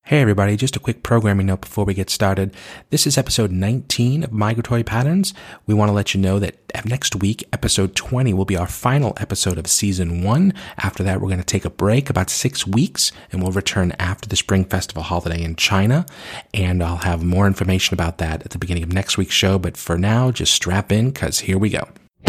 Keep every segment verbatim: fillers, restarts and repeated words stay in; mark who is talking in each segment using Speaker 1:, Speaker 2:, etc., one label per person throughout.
Speaker 1: Hey everybody, just a quick programming note before we get started. This is episode nineteen of Migratory Patterns. We want to let you know that next week, episode twenty will be our final episode of season one. After that, we're going to take a break, about six weeks, and we'll return after the Spring Festival holiday in China. And I'll have more information about that at the beginning of next week's show. But for now, just strap in, because here we go.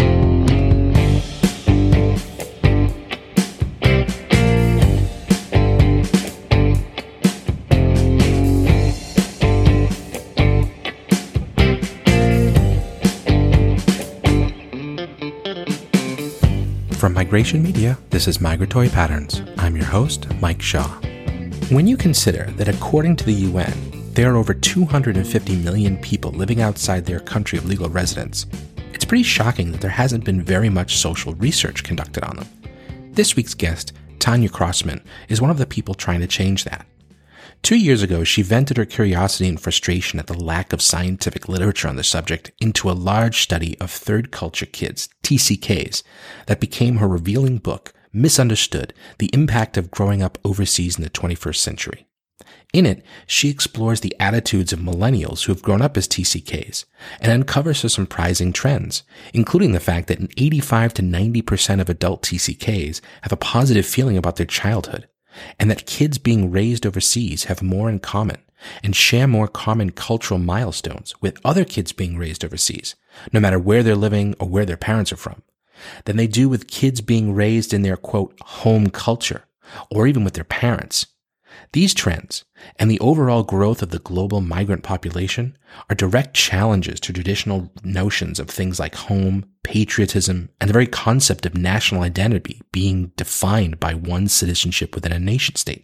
Speaker 1: From Migration Media, this is Migratory Patterns. I'm your host, Mike Shaw. When you consider that according to the U N, there are over two hundred fifty million people living outside their country of legal residence, it's pretty shocking that there hasn't been very much social research conducted on them. This week's guest, Tanya Crossman, is one of the people trying to change that. Two years ago, she vented her curiosity and frustration at the lack of scientific literature on the subject into a large study of third culture kids, T C Ks, that became her revealing book, Misunderstood: The Impact of Growing Up Overseas in the twenty-first Century. In it, she explores the attitudes of millennials who have grown up as T C Ks and uncovers some surprising trends, including the fact that eighty-five to ninety percent of adult T C Ks have a positive feeling about their childhood, and that kids being raised overseas have more in common and share more common cultural milestones with other kids being raised overseas, no matter where they're living or where their parents are from, than they do with kids being raised in their, quote, home culture, or even with their parents. These trends and the overall growth of the global migrant population are direct challenges to traditional notions of things like home, patriotism, and the very concept of national identity being defined by one's citizenship within a nation state.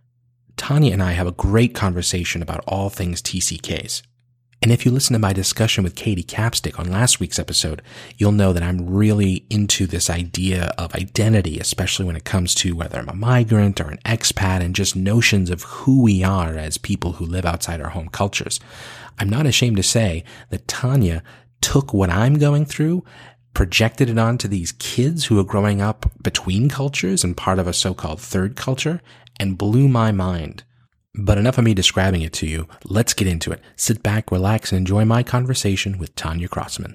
Speaker 1: Tanya and I have a great conversation about all things T C Ks. And if you listen to my discussion with Katie Capstick on last week's episode, you'll know that I'm really into this idea of identity, especially when it comes to whether I'm a migrant or an expat and just notions of who we are as people who live outside our home cultures. I'm not ashamed to say that Tanya took what I'm going through, projected it onto these kids who are growing up between cultures and part of a so-called third culture, and blew my mind. But enough of me describing it to you. Let's get into it. Sit back, relax, and enjoy my conversation with Tanya Crossman.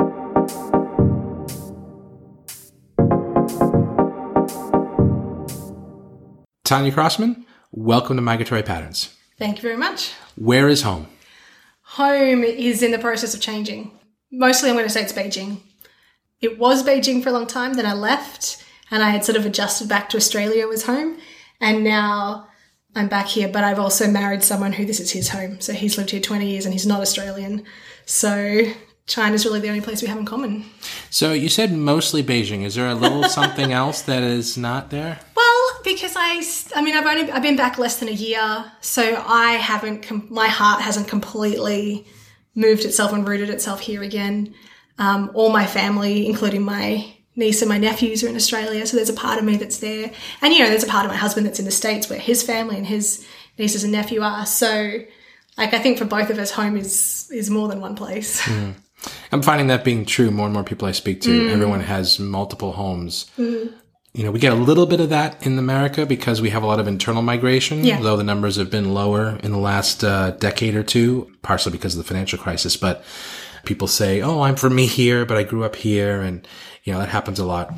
Speaker 1: Tanya Crossman, welcome to Migratory Patterns.
Speaker 2: Thank you very much.
Speaker 1: Where is home?
Speaker 2: Home is in the process of changing. Mostly I'm going to say it's Beijing. It was Beijing for a long time, then I left, and I had sort of adjusted back to Australia as home, and now I'm back here, but I've also married someone who this is his home. So he's lived here twenty years and he's not Australian. So China's really the only place we have in common.
Speaker 1: So you said mostly Beijing. Is there a little something else that is not there?
Speaker 2: Well, because I, I mean, I've only, I've been back less than a year. So I haven't, com- my heart hasn't completely moved itself and rooted itself here again. Um, all my family, including my niece and my nephews, are in Australia, so there's a part of me that's there. And, you know, there's a part of my husband that's in the States where his family and his nieces and nephew are. So, like, I think for both of us, home is is more than one place.
Speaker 1: Mm. I'm finding that being true. More and more people I speak to, mm. everyone has multiple homes. Mm. You know, we get a little bit of that in America because we have a lot of internal migration,
Speaker 2: yeah.
Speaker 1: though the numbers have been lower in the last uh, decade or two, partially because of the financial crisis. But people say, oh, I'm from me here, but I grew up here, and you know, that happens a lot.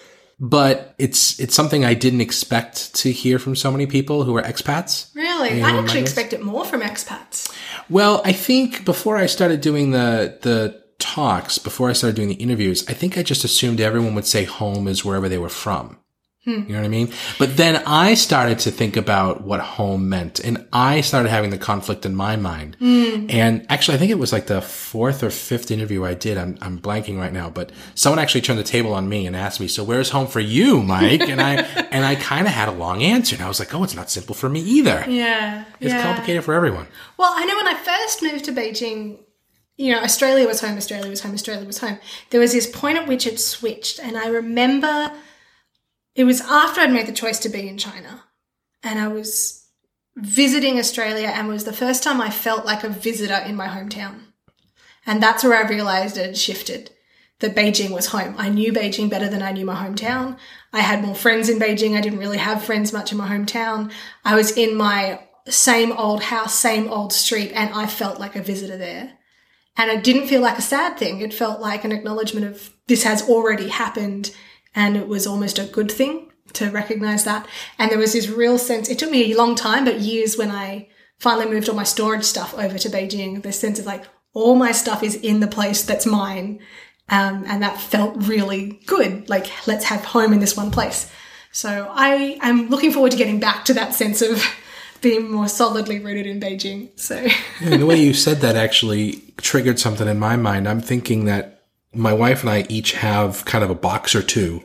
Speaker 1: But it's it's something I didn't expect to hear from so many people who are expats.
Speaker 2: Really? I actually expect it more from expats.
Speaker 1: Well, I think before I started doing the the talks, before I started doing the interviews, I think I just assumed everyone would say home is wherever they were from. Hmm. You know what I mean? But then I started to think about what home meant, and I started having the conflict in my mind. Mm. And actually, I think it was like the fourth or fifth interview I did. I'm, I'm blanking right now, but someone actually turned the table on me and asked me, so where's home for you, Mike? And I, and I kind of had a long answer, and I was like, oh, it's not simple for me either.
Speaker 2: Yeah.
Speaker 1: It's
Speaker 2: yeah.
Speaker 1: complicated for everyone.
Speaker 2: Well, I know when I first moved to Beijing, you know, Australia was home, Australia was home, Australia was home. There was this point at which it switched, and I remember it was after I'd made the choice to be in China, and I was visiting Australia, and it was the first time I felt like a visitor in my hometown. And that's where I realised it had shifted, that Beijing was home. I knew Beijing better than I knew my hometown. I had more friends in Beijing. I didn't really have friends much in my hometown. I was in my same old house, same old street, and I felt like a visitor there. And it didn't feel like a sad thing. It felt like an acknowledgement of this has already happened, and it was almost a good thing to recognize that. And there was this real sense, it took me a long time, but years, when I finally moved all my storage stuff over to Beijing, this sense of like, all my stuff is in the place that's mine. Um, and that felt really good. Like, let's have home in this one place. So I am looking forward to getting back to that sense of being more solidly rooted in Beijing. So
Speaker 1: yeah, the way you said that actually triggered something in my mind. I'm thinking that my wife and I each have kind of a box or two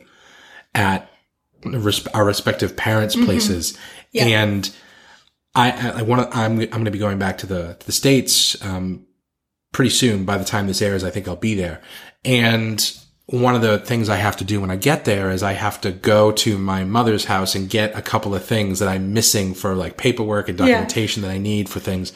Speaker 1: at our respective parents' places. Mm-hmm. Yeah. And I, I want to, I'm, I'm going to be going back to the, to the States, um, pretty soon. By the time this airs, I think I'll be there. And one of the things I have to do when I get there is I have to go to my mother's house and get a couple of things that I'm missing for like paperwork and documentation yeah. that I need for things.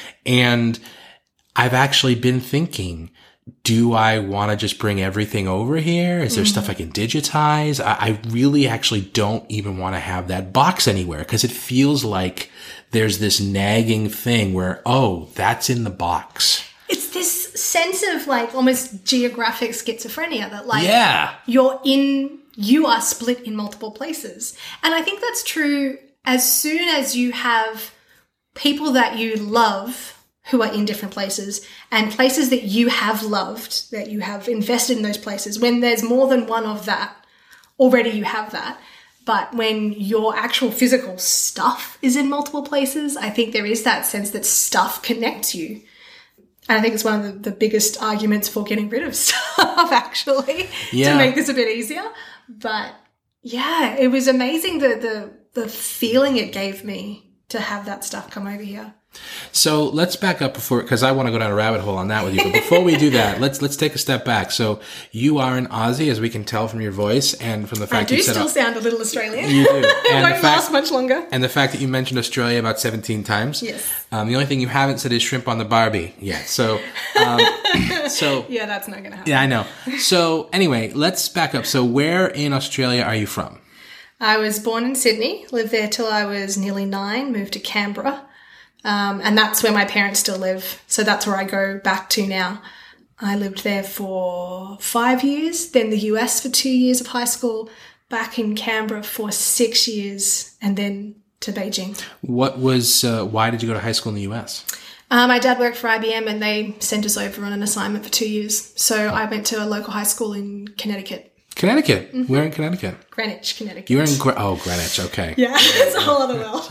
Speaker 1: And I've actually been thinking, do I want to just bring everything over here? Is there mm-hmm. stuff I can digitize? I, I really actually don't even want to have that box anywhere, because it feels like there's this nagging thing where, oh, that's in the box.
Speaker 2: It's this sense of like almost geographic schizophrenia that like
Speaker 1: yeah.
Speaker 2: you're in, you are split in multiple places. And I think that's true as soon as you have people that you love who are in different places and places that you have loved, that you have invested in those places. When there's more than one of that, already you have that. But when your actual physical stuff is in multiple places, I think there is that sense that stuff connects you. And I think it's one of the, the biggest arguments for getting rid of stuff, actually, yeah. to make this a bit easier. But yeah, it was amazing the, the the feeling it gave me to have that stuff come over here.
Speaker 1: So let's back up before, because I want to go down a rabbit hole on that with you. But before we do that, let's let's take a step back. So you are an Aussie, as we can tell from your voice and from the fact
Speaker 2: I do
Speaker 1: you said
Speaker 2: still
Speaker 1: up,
Speaker 2: sound a little Australian.
Speaker 1: You do. And
Speaker 2: it won't
Speaker 1: fact,
Speaker 2: last much longer.
Speaker 1: And the fact that you mentioned Australia about seventeen times.
Speaker 2: Yes.
Speaker 1: Um, the only thing you haven't said is shrimp on the Barbie yet. So, um, so
Speaker 2: yeah, that's not going to happen.
Speaker 1: Yeah, I know. So anyway, let's back up. So where in Australia are you from?
Speaker 2: I was born in Sydney, lived there till I was nearly nine, moved to Canberra. Um, and that's where my parents still live. So that's where I go back to now. I lived there for five years, then the U S for two years of high school, back in Canberra for six years, and then to Beijing.
Speaker 1: What was, uh, why did you go to high school in the U S?
Speaker 2: Uh, my dad worked for I B M and they sent us over on an assignment for two years. So I went to a local high school in Connecticut.
Speaker 1: Connecticut. Mm-hmm. Where in Connecticut?
Speaker 2: Greenwich, Connecticut.
Speaker 1: You were in, Gre- oh, Greenwich, okay.
Speaker 2: Yeah, it's a whole other world.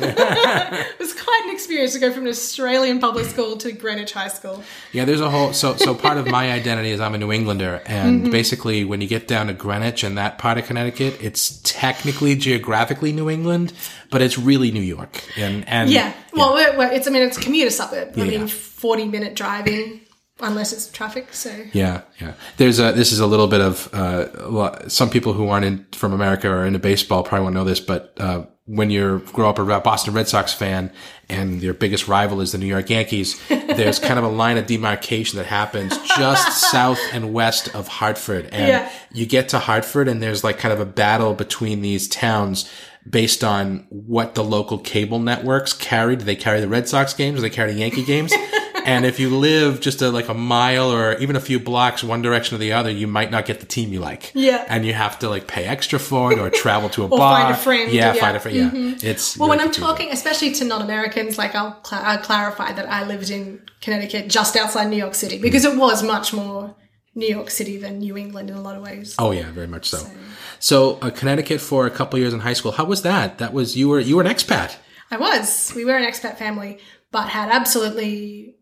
Speaker 2: It was quite an experience to go from an Australian public school to Greenwich High School.
Speaker 1: Yeah, there's a whole, so so part of my identity is I'm a New Englander, and mm-hmm. basically when you get down to Greenwich and that part of Connecticut, it's technically geographically New England, but it's really New York. And, and
Speaker 2: Yeah,
Speaker 1: yeah.
Speaker 2: well, we're, we're, it's, I mean, it's a commuter suburb. I
Speaker 1: yeah.
Speaker 2: mean, forty minute driving. Unless it's traffic, so
Speaker 1: yeah, yeah. There's a this is a little bit of uh, some people who aren't in, from America or into baseball probably won't know this, but uh, when you grow up a Boston Red Sox fan and your biggest rival is the New York Yankees, there's kind of a line of demarcation that happens just south and west of Hartford, and yeah. you get to Hartford and there's like kind of a battle between these towns based on what the local cable networks carried. Do they carry the Red Sox games or they carry the Yankee games? And if you live just a, like a mile or even a few blocks one direction or the other, you might not get the team you like.
Speaker 2: Yeah.
Speaker 1: And you have to like pay extra for it or travel to a
Speaker 2: or
Speaker 1: bar.
Speaker 2: Or find a friend.
Speaker 1: Yeah,
Speaker 2: yeah.
Speaker 1: find a friend. Yeah.
Speaker 2: Mm-hmm.
Speaker 1: It's
Speaker 2: well,
Speaker 1: really
Speaker 2: when I'm
Speaker 1: confusing.
Speaker 2: talking, especially to non-Americans, like I'll, cl- I'll clarify that I lived in Connecticut just outside New York City because it was much more New York City than New England in a lot of ways.
Speaker 1: Oh yeah, very much so. So, so uh, Connecticut for a couple of years in high school. How was that? That was, you were, you were an expat.
Speaker 2: I was. We were an expat family, but had absolutely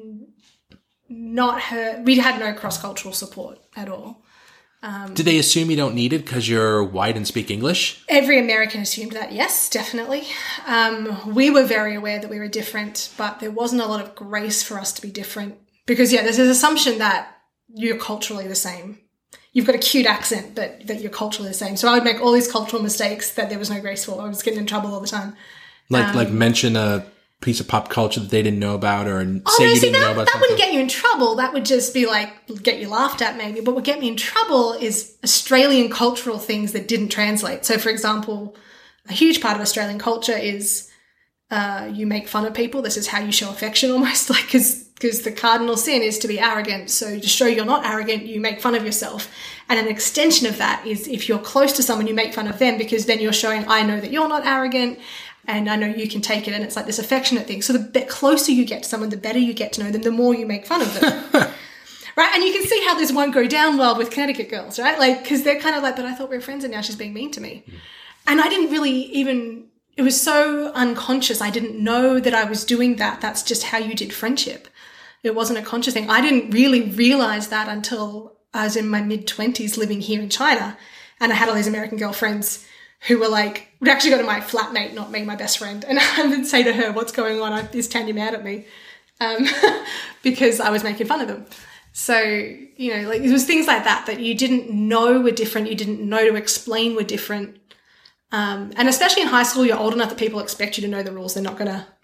Speaker 2: not heard, we had no cross-cultural support at all. Um,
Speaker 1: Did they assume you don't need it because you're white and speak English?
Speaker 2: Every American assumed that, yes, definitely. Um, we were very aware that we were different, but there wasn't a lot of grace for us to be different. Because, yeah, there's this assumption that you're culturally the same. You've got a cute accent, but that you're culturally the same. So I would make all these cultural mistakes that there was no grace for. I was getting in trouble all the time.
Speaker 1: Like,
Speaker 2: um,
Speaker 1: like mention a piece of pop culture that they didn't know about, or
Speaker 2: oh,
Speaker 1: say
Speaker 2: no,
Speaker 1: you
Speaker 2: see,
Speaker 1: didn't
Speaker 2: that,
Speaker 1: know about
Speaker 2: that
Speaker 1: something?
Speaker 2: wouldn't get you in trouble. That would just be like, get you laughed at maybe. But what would get me in trouble is Australian cultural things that didn't translate. So, for example, a huge part of Australian culture is uh, you make fun of people. This is how you show affection almost, like, because because the cardinal sin is to be arrogant. So to show you're not arrogant, you make fun of yourself. And an extension of that is if you're close to someone, you make fun of them, because then you're showing, I know that you're not arrogant and I know you can take it. And it's like this affectionate thing. So the bit closer you get to someone, the better you get to know them, the more you make fun of them. Right? And you can see how this won't go down well with Connecticut girls, right? Like, because they're kind of like, but I thought we were friends and now she's being mean to me. Mm. And I didn't really even, it was so unconscious. I didn't know that I was doing that. That's just how you did friendship. It wasn't a conscious thing. I didn't really realize that until I was in my mid-twenties living here in China. And I had all these American girlfriends who were like, would actually go to my flatmate, not me, my best friend. And I would say to her, what's going on? Is Tanya mad at me? Um, because I was making fun of them. So, you know, like it was things like that that you didn't know were different. You didn't know to explain were different. Um, and especially in high school, you're old enough that people expect you to know the rules. They're not going to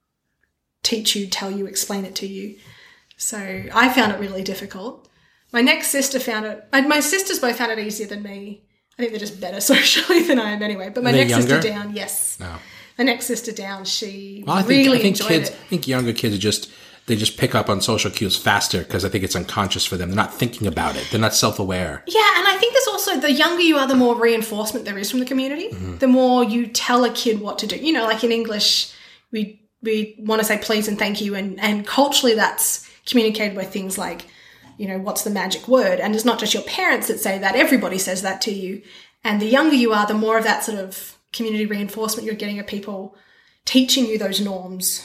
Speaker 2: teach you, tell you, explain it to you. So I found it really difficult. My next sister found it, my sisters both found it easier than me. I think they're just better socially than I am anyway. But my next younger? sister down, yes. No. My next sister down, she well, I think, really I think
Speaker 1: enjoyed
Speaker 2: kids,
Speaker 1: it. I think younger kids are just, they just pick up on social cues faster because I think it's unconscious for them. They're not thinking about it. They're not self-aware.
Speaker 2: Yeah, and I think there's also, the younger you are, the more reinforcement there is from the community. Mm-hmm. The more you tell a kid what to do. You know, like in English, we we want to say please and thank you, and, and culturally that's communicated by things like, you know, what's the magic word? And it's not just your parents that say that. Everybody says that to you. And the younger you are, the more of that sort of community reinforcement you're getting of people teaching you those norms.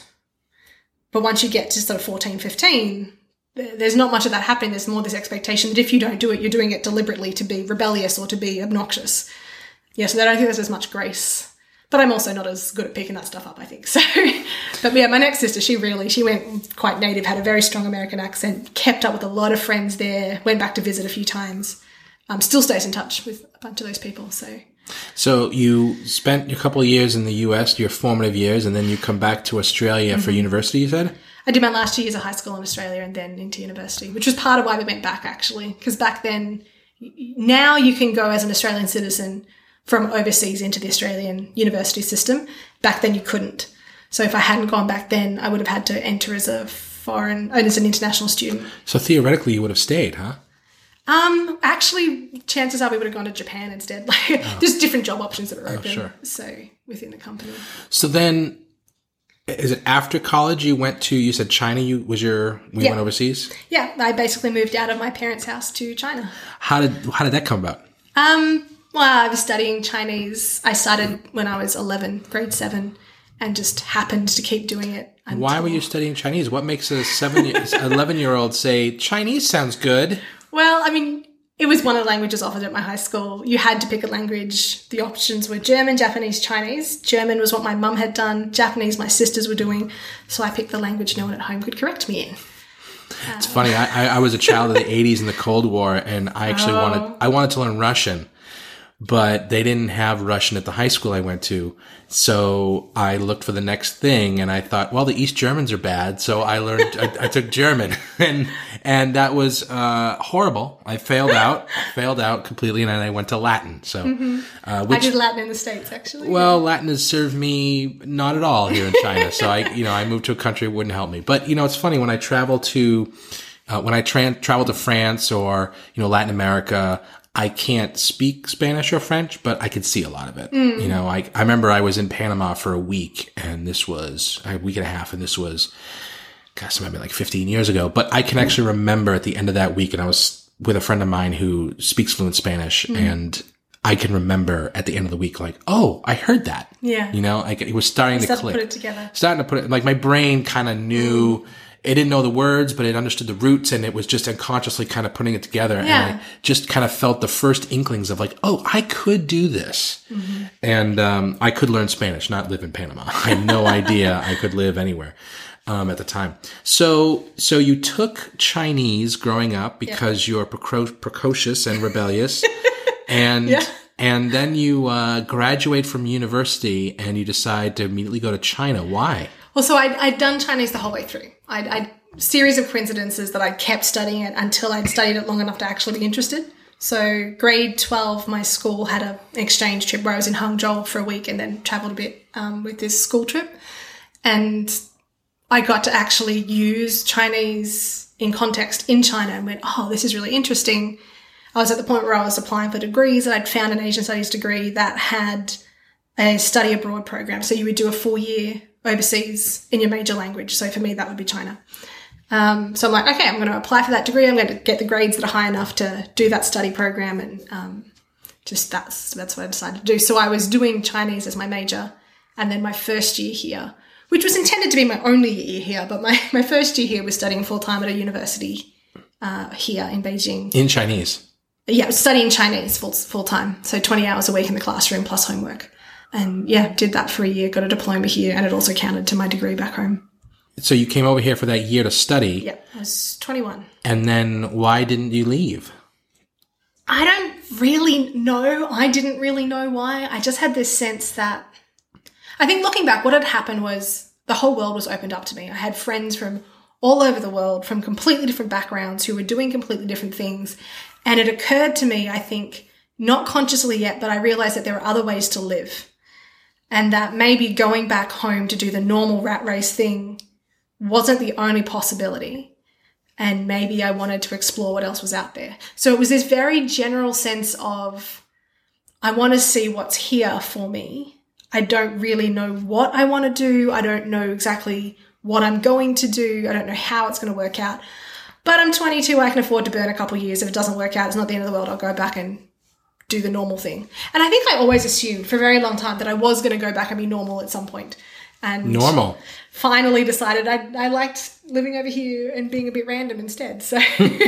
Speaker 2: But once you get to sort of fourteen, fifteen, there's not much of that happening. There's more this expectation that if you don't do it, you're doing it deliberately to be rebellious or to be obnoxious. Yeah, so I don't think there's as much grace. But I'm also not as good at picking that stuff up, I think. So, but yeah, my next sister, she really, she went quite native, had a very strong American accent, kept up with a lot of friends there, went back to visit a few times, um, still stays in touch with a bunch of those people. So,
Speaker 1: so you spent a couple of years in the U S, your formative years, and then you come back to Australia mm-hmm. for university, you said?
Speaker 2: I did my last two years of high school in Australia and then into university, which was part of why we went back, actually, because back then, now you can go as an Australian citizen from overseas into the Australian university system. Back then you couldn't. So if I hadn't gone back then, I would have had to enter as a foreign, as an international student.
Speaker 1: So theoretically you would have stayed, huh?
Speaker 2: Um, actually, chances are we would have gone to Japan instead. Like, oh. There's different job options that are open. Oh, sure. So within the company. So
Speaker 1: then, is it after college you went to, you said China, you was your, we yeah. went overseas?
Speaker 2: Yeah, I basically moved out of my parents' house to China.
Speaker 1: How did, how did that come about?
Speaker 2: Um, Well, I was studying Chinese. I started when I was eleven, grade seven, and just happened to keep doing it.
Speaker 1: Until... Why were you studying Chinese? What makes a seven, eleven-year-old say, Chinese sounds good?
Speaker 2: Well, I mean, it was one of the languages offered at my high school. You had to pick a language. The options were German, Japanese, Chinese. German was what my mum had done. Japanese, my sisters were doing. So I picked the language no one at home could correct me in.
Speaker 1: It's uh, funny. I, I was a child of the eighties in the Cold War, and I actually oh. wanted I wanted to learn Russian. But they didn't have Russian at the high school I went to. So I looked for the next thing and I thought, well, the East Germans are bad. So I learned, I, I took German and, and that was, uh, horrible. I failed out, failed out completely. And then I went to Latin. So,
Speaker 2: mm-hmm. uh, which, I did Latin in the States actually.
Speaker 1: Well, Latin has served me not at all here in China. So I, you know, I moved to a country that wouldn't help me. But, you know, it's funny when I travel to, uh, when I tra- travel to France or, you know, Latin America, I can't speak Spanish or French, but I could see a lot of it. Mm. You know, I, I remember I was in Panama for a week and this was a week and a half and this was, gosh, it might be like fifteen years ago, but I can actually remember at the end of that week and I was with a friend of mine who speaks fluent Spanish mm. and I can remember at the end of the week, like, oh, I heard that.
Speaker 2: Yeah.
Speaker 1: You know, like it was starting to click.
Speaker 2: To put it together.
Speaker 1: Starting to put it, like my brain kind of knew mm. It didn't know the words, but it understood the roots and it was just unconsciously kind of putting it together.
Speaker 2: Yeah.
Speaker 1: And I just kind of felt the first inklings of like, oh, I could do this. Mm-hmm. And, um, I could learn Spanish, not live in Panama. I had no idea I could live anywhere, um, at the time. So, so you took Chinese growing up because yeah. you're preco- precocious and rebellious and, yeah. and then you, uh, graduate from university and you decide to immediately go to China. Why?
Speaker 2: Well, so I'd, I'd done Chinese the whole way through. I'd, I'd series of coincidences that I kept studying it until I'd studied it long enough to actually be interested. So grade twelve, my school had a, an exchange trip where I was in Hangzhou for a week and then travelled a bit um, with this school trip. And I got to actually use Chinese in context in China and went, oh, this is really interesting. I was at the point where I was applying for degrees, and I'd found an Asian Studies degree that had a study abroad program. So you would do a full year overseas in your major language. So for me, that would be China. Um, so I'm like, okay, I'm going to apply for that degree. I'm going to get the grades that are high enough to do that study program. And um, just that's, that's what I decided to do. So I was doing Chinese as my major. And then my first year here, which was intended to be my only year here, but my, my first year here was studying full-time at a university uh, here in Beijing.
Speaker 1: In Chinese?
Speaker 2: Yeah, studying Chinese full, full-time. So twenty hours a week in the classroom plus homework. And yeah, did that for a year, got a diploma here, and it also counted to my degree back home.
Speaker 1: So you came over here for that year to study.
Speaker 2: Yeah, I was twenty-one.
Speaker 1: And then why didn't you leave?
Speaker 2: I don't really know. I didn't really know why. I just had this sense that, I think looking back, what had happened was the whole world was opened up to me. I had friends from all over the world, from completely different backgrounds, who were doing completely different things. And it occurred to me, I think, not consciously yet, but I realized that there are other ways to live. And that maybe going back home to do the normal rat race thing wasn't the only possibility. And maybe I wanted to explore what else was out there. So it was this very general sense of, I want to see what's here for me. I don't really know what I want to do. I don't know exactly what I'm going to do. I don't know how it's going to work out. But I'm twenty-two. I can afford to burn a couple of years. If it doesn't work out, it's not the end of the world. I'll go back and do the normal thing. And I think I always assumed for a very long time that I was going to go back and be normal at some point. And
Speaker 1: normal.
Speaker 2: Finally decided I, I liked living over here and being a bit random instead. So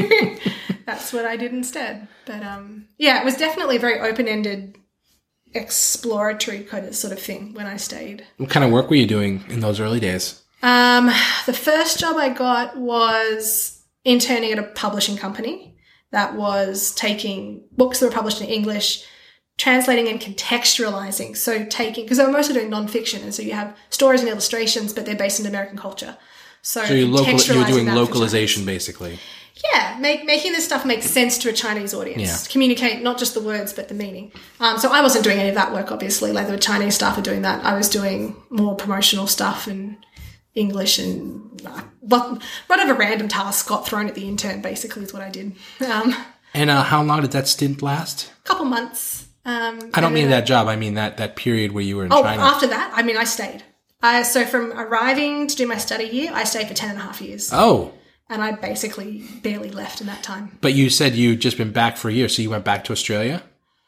Speaker 2: that's what I did instead. But um, yeah, it was definitely a very open-ended, exploratory kind of sort of thing when I stayed.
Speaker 1: What kind of work were you doing in those early days?
Speaker 2: Um, the first job I got was interning at a publishing company that was taking books that were published in English, translating and contextualizing. So taking, because they were mostly doing nonfiction, and so you have stories and illustrations, but they're based in American culture. So,
Speaker 1: so you're, local, you're doing
Speaker 2: that
Speaker 1: localization, basically.
Speaker 2: Yeah, make, making this stuff make sense to a Chinese audience.
Speaker 1: Yeah.
Speaker 2: Communicate not just the words, but the meaning. Um, so I wasn't doing any of that work, obviously. Like the Chinese staff are doing that. I was doing more promotional stuff and English and uh, whatever random task got thrown at the intern, basically, is what I did. Um,
Speaker 1: and uh, how long did that stint last?
Speaker 2: A couple months. Um,
Speaker 1: I don't mean that job. I mean that, that period where you were in
Speaker 2: oh,
Speaker 1: China.
Speaker 2: After that, I mean, I stayed. Uh, so from arriving to do my study year, I stayed for ten and a half years.
Speaker 1: Oh.
Speaker 2: And I basically barely left in that time.
Speaker 1: But you said you'd just been back for a year, so you went back to Australia?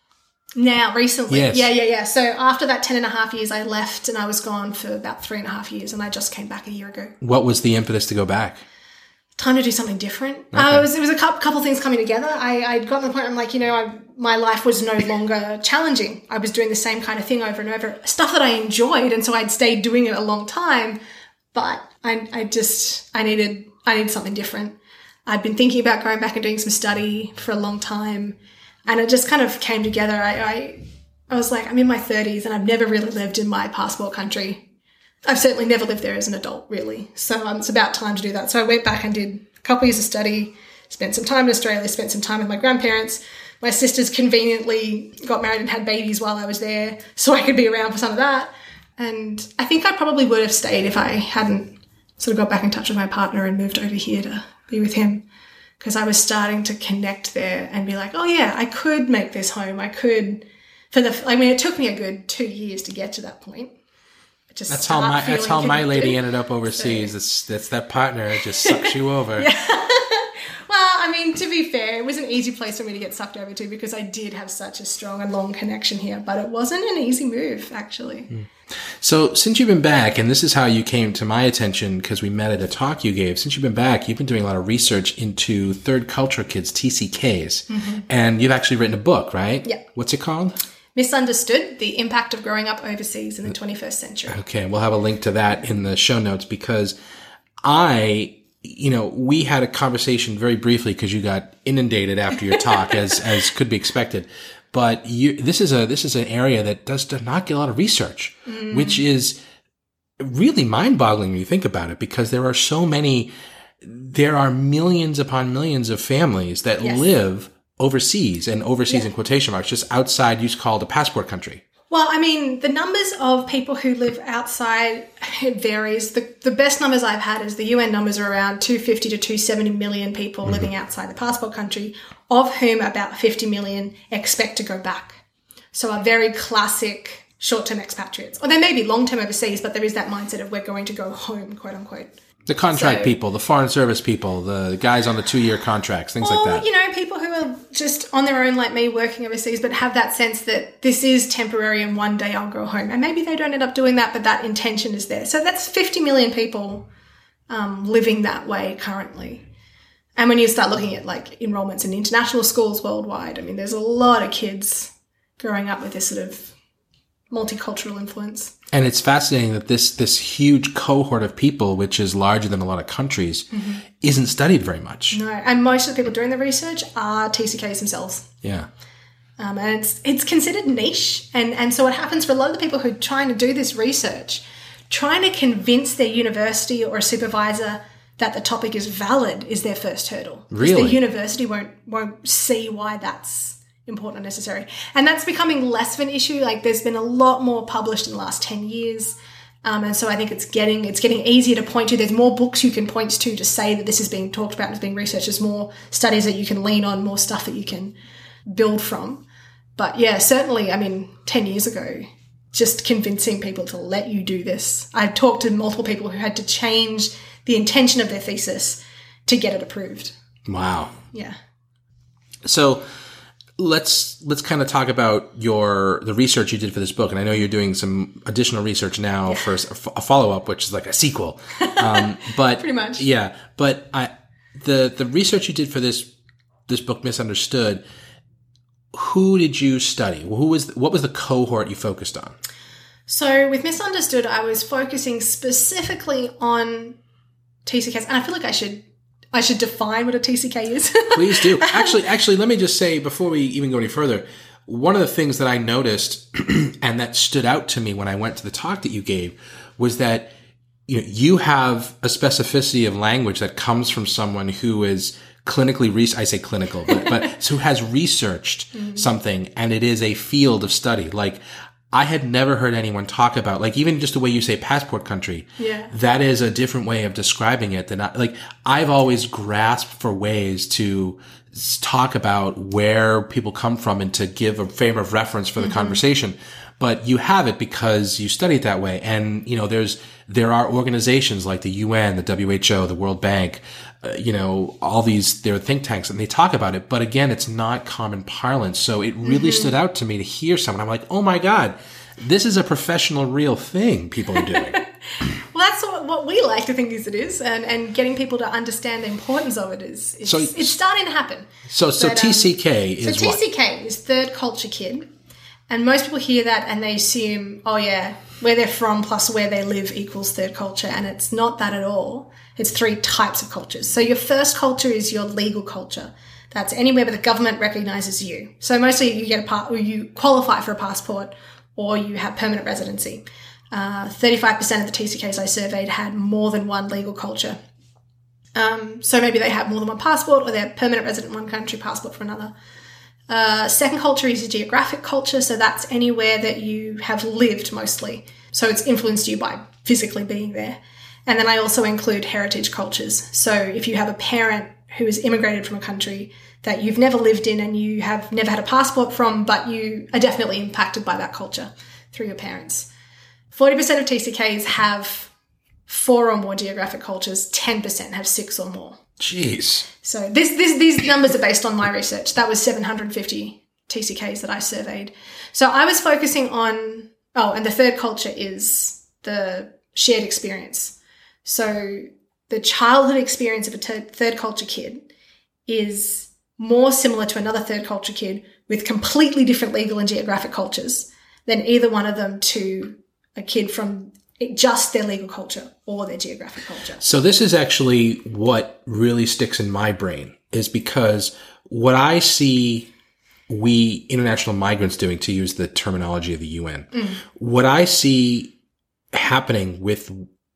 Speaker 2: Now, recently.
Speaker 1: Yes.
Speaker 2: Yeah, yeah, yeah. So after that ten and a half years, I left and I was gone for about three and a half years, and I just came back a year ago.
Speaker 1: What was the impetus to go back?
Speaker 2: Time to do something different.
Speaker 1: Okay.
Speaker 2: Uh, it was it was a couple, couple things coming together. I I'd gotten to the point where I'm like, you know, I, my life was no longer challenging. I was doing the same kind of thing over and over, stuff that I enjoyed, and so I'd stayed doing it a long time. But I I just I needed I needed something different. I'd been thinking about going back and doing some study for a long time, and it just kind of came together. I I, I was like, I'm in my thirties, and I've never really lived in my passport country. I've certainly never lived there as an adult, really. So um, it's about time to do that. So I went back and did a couple years of study, spent some time in Australia, spent some time with my grandparents. My sisters conveniently got married and had babies while I was there, so I could be around for some of that. And I think I probably would have stayed if I hadn't sort of got back in touch with my partner and moved over here to be with him, because I was starting to connect there and be like, oh yeah, I could make this home. I could, for the, I mean, it took me a good two years to get to that point. Just
Speaker 1: that's how my that's how my lady ended up overseas. So. It's, it's that partner just sucks you over.
Speaker 2: Yeah. Well, I mean, to be fair, it was an easy place for me to get sucked over to because I did have such a strong and long connection here, but it wasn't an easy move, actually. Mm.
Speaker 1: So since you've been back, and this is how you came to my attention because we met at a talk you gave, since you've been back, you've been doing a lot of research into third culture kids, T C Ks, mm-hmm. and you've actually written a book, right?
Speaker 2: Yeah.
Speaker 1: What's it called?
Speaker 2: Misunderstood, the impact of growing up overseas in the twenty-first century.
Speaker 1: Okay, we'll have a link to that in the show notes because I, you know, we had a conversation very briefly because you got inundated after your talk, as as could be expected. But you, this is a this is an area that does, does not get a lot of research, mm. which is really mind-boggling when you think about it, because there are so many, there are millions upon millions of families that
Speaker 2: yes.
Speaker 1: live overseas, and overseas
Speaker 2: yeah.
Speaker 1: in quotation marks, just outside, you call it a passport country.
Speaker 2: Well, I mean, the numbers of people who live outside, it varies. The, the best numbers I've had is the U N numbers are around two hundred fifty to two hundred seventy million people mm-hmm. living outside the passport country, of whom about fifty million expect to go back. So are very classic short-term expatriates. Or they may be long-term overseas, but there is that mindset of we're going to go home, quote unquote.
Speaker 1: The contract
Speaker 2: so,
Speaker 1: people, the foreign service people, the guys on the two-year contracts, things
Speaker 2: or,
Speaker 1: like that.
Speaker 2: you know, people who are just on their own like me working overseas but have that sense that this is temporary and one day I'll go home. And maybe they don't end up doing that, but that intention is there. So that's fifty million people um, living that way currently. And when you start looking at like enrollments in international schools worldwide, I mean, there's a lot of kids growing up with this sort of multicultural influence.
Speaker 1: And it's fascinating that this this huge cohort of people, which is larger than a lot of countries, mm-hmm. isn't studied very much.
Speaker 2: No, and most of the people doing the research are T C Ks themselves.
Speaker 1: Yeah.
Speaker 2: Um, and it's it's considered niche. And, and so what happens for a lot of the people who are trying to do this research, trying to convince their university or a supervisor that the topic is valid is their first hurdle.
Speaker 1: Really?
Speaker 2: Because the university won't won't see why that's important and necessary. And that's becoming less of an issue. Like there's been a lot more published in the last ten years. Um, and so I think it's getting, it's getting easier to point to. There's more books you can point to to say that this is being talked about and is being researched. There's more studies that you can lean on, more stuff that you can build from. But yeah, certainly, I mean, ten years ago, just convincing people to let you do this. I've talked to multiple people who had to change the intention of their thesis to get it approved.
Speaker 1: Wow.
Speaker 2: Yeah.
Speaker 1: So, Let's let's kind of talk about your the research you did for this book, and I know you're doing some additional research now yeah. for a follow up, which is like a sequel. Um, but
Speaker 2: pretty much,
Speaker 1: yeah. But I the the research you did for this this book, Misunderstood. Who did you study? Who was what was the cohort you focused on?
Speaker 2: So with Misunderstood, I was focusing specifically on T C Ks, and I feel like I should. I should define what a T C K is.
Speaker 1: Please do. Actually, actually, let me just say before we even go any further, one of the things that I noticed and that stood out to me when I went to the talk that you gave was that you know, you have a specificity of language that comes from someone who is clinically, re- I say clinical, but, but who has researched mm-hmm. something, and it is a field of study. Like, I had never heard anyone talk about, like, even just the way you say passport country.
Speaker 2: Yeah. That
Speaker 1: is a different way of describing it than I, like, I've always grasped for ways to talk about where people come from and to give a frame of reference for the mm-hmm. conversation. But you have it because you study it that way. And, you know, there's, there are organizations like the U N, the W H O, the World Bank, uh, you know, all these, there are think tanks and they talk about it. But again, it's not common parlance. So it really mm-hmm. stood out to me to hear someone. I'm like, oh my God, this is a professional, real thing people are doing.
Speaker 2: Well, that's what, what we like to think is it is. And, and getting people to understand the importance of it is, is so, it's starting to happen.
Speaker 1: So, so but, T C K um, is
Speaker 2: so
Speaker 1: what?
Speaker 2: So T C K is third culture kid. And most people hear that and they assume, oh yeah, where they're from plus where they live equals third culture. And it's not that at all. It's three types of cultures. So your first culture is your legal culture. That's anywhere where the government recognizes you. So mostly you get a part, or you qualify for a passport or you have permanent residency. Uh, thirty-five percent of the T C Ks I surveyed had more than one legal culture. Um, so maybe they have more than one passport or they're permanent resident in one country, passport for another. Uh, second culture is a geographic culture, so that's anywhere that you have lived mostly. So it's influenced you by physically being there. And then I also include heritage cultures. So if you have a parent who has immigrated from a country that you've never lived in and you have never had a passport from, but you are definitely impacted by that culture through your parents. forty percent of T C Ks have four or more geographic cultures, ten percent have six or more.
Speaker 1: Jeez.
Speaker 2: So this, this, these numbers are based on my research. That was seven hundred fifty T C Ks that I surveyed. So I was focusing on, oh, and the third culture is the shared experience. So the childhood experience of a ter- third culture kid is more similar to another third culture kid with completely different legal and geographic cultures than either one of them to a kid from just their legal culture or their geographic culture.
Speaker 1: So this is actually what really sticks in my brain, is because what I see we international migrants doing, to use the terminology of the U N, mm. what I see happening with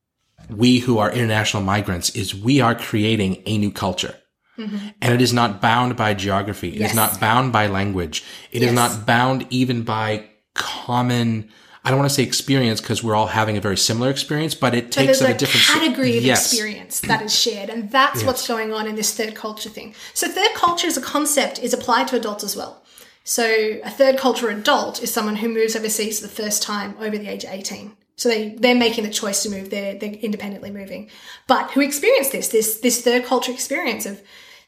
Speaker 1: we who are international migrants is we are creating a new culture. Mm-hmm. And it is not bound by geography. It yes. is not bound by language. It yes. is not bound even by common, I don't want to say experience because we're all having a very similar experience, but it
Speaker 2: but
Speaker 1: takes
Speaker 2: there's
Speaker 1: a
Speaker 2: a
Speaker 1: different
Speaker 2: category of
Speaker 1: yes.
Speaker 2: experience that is shared. And that's
Speaker 1: Yes.
Speaker 2: what's going on in this third culture thing. So third culture as a concept is applied to adults as well. So a third culture adult is someone who moves overseas for the first time over the age of eighteen. So they, they're making the choice to move. They're, they're independently moving. But who experience this, this, this third culture experience of,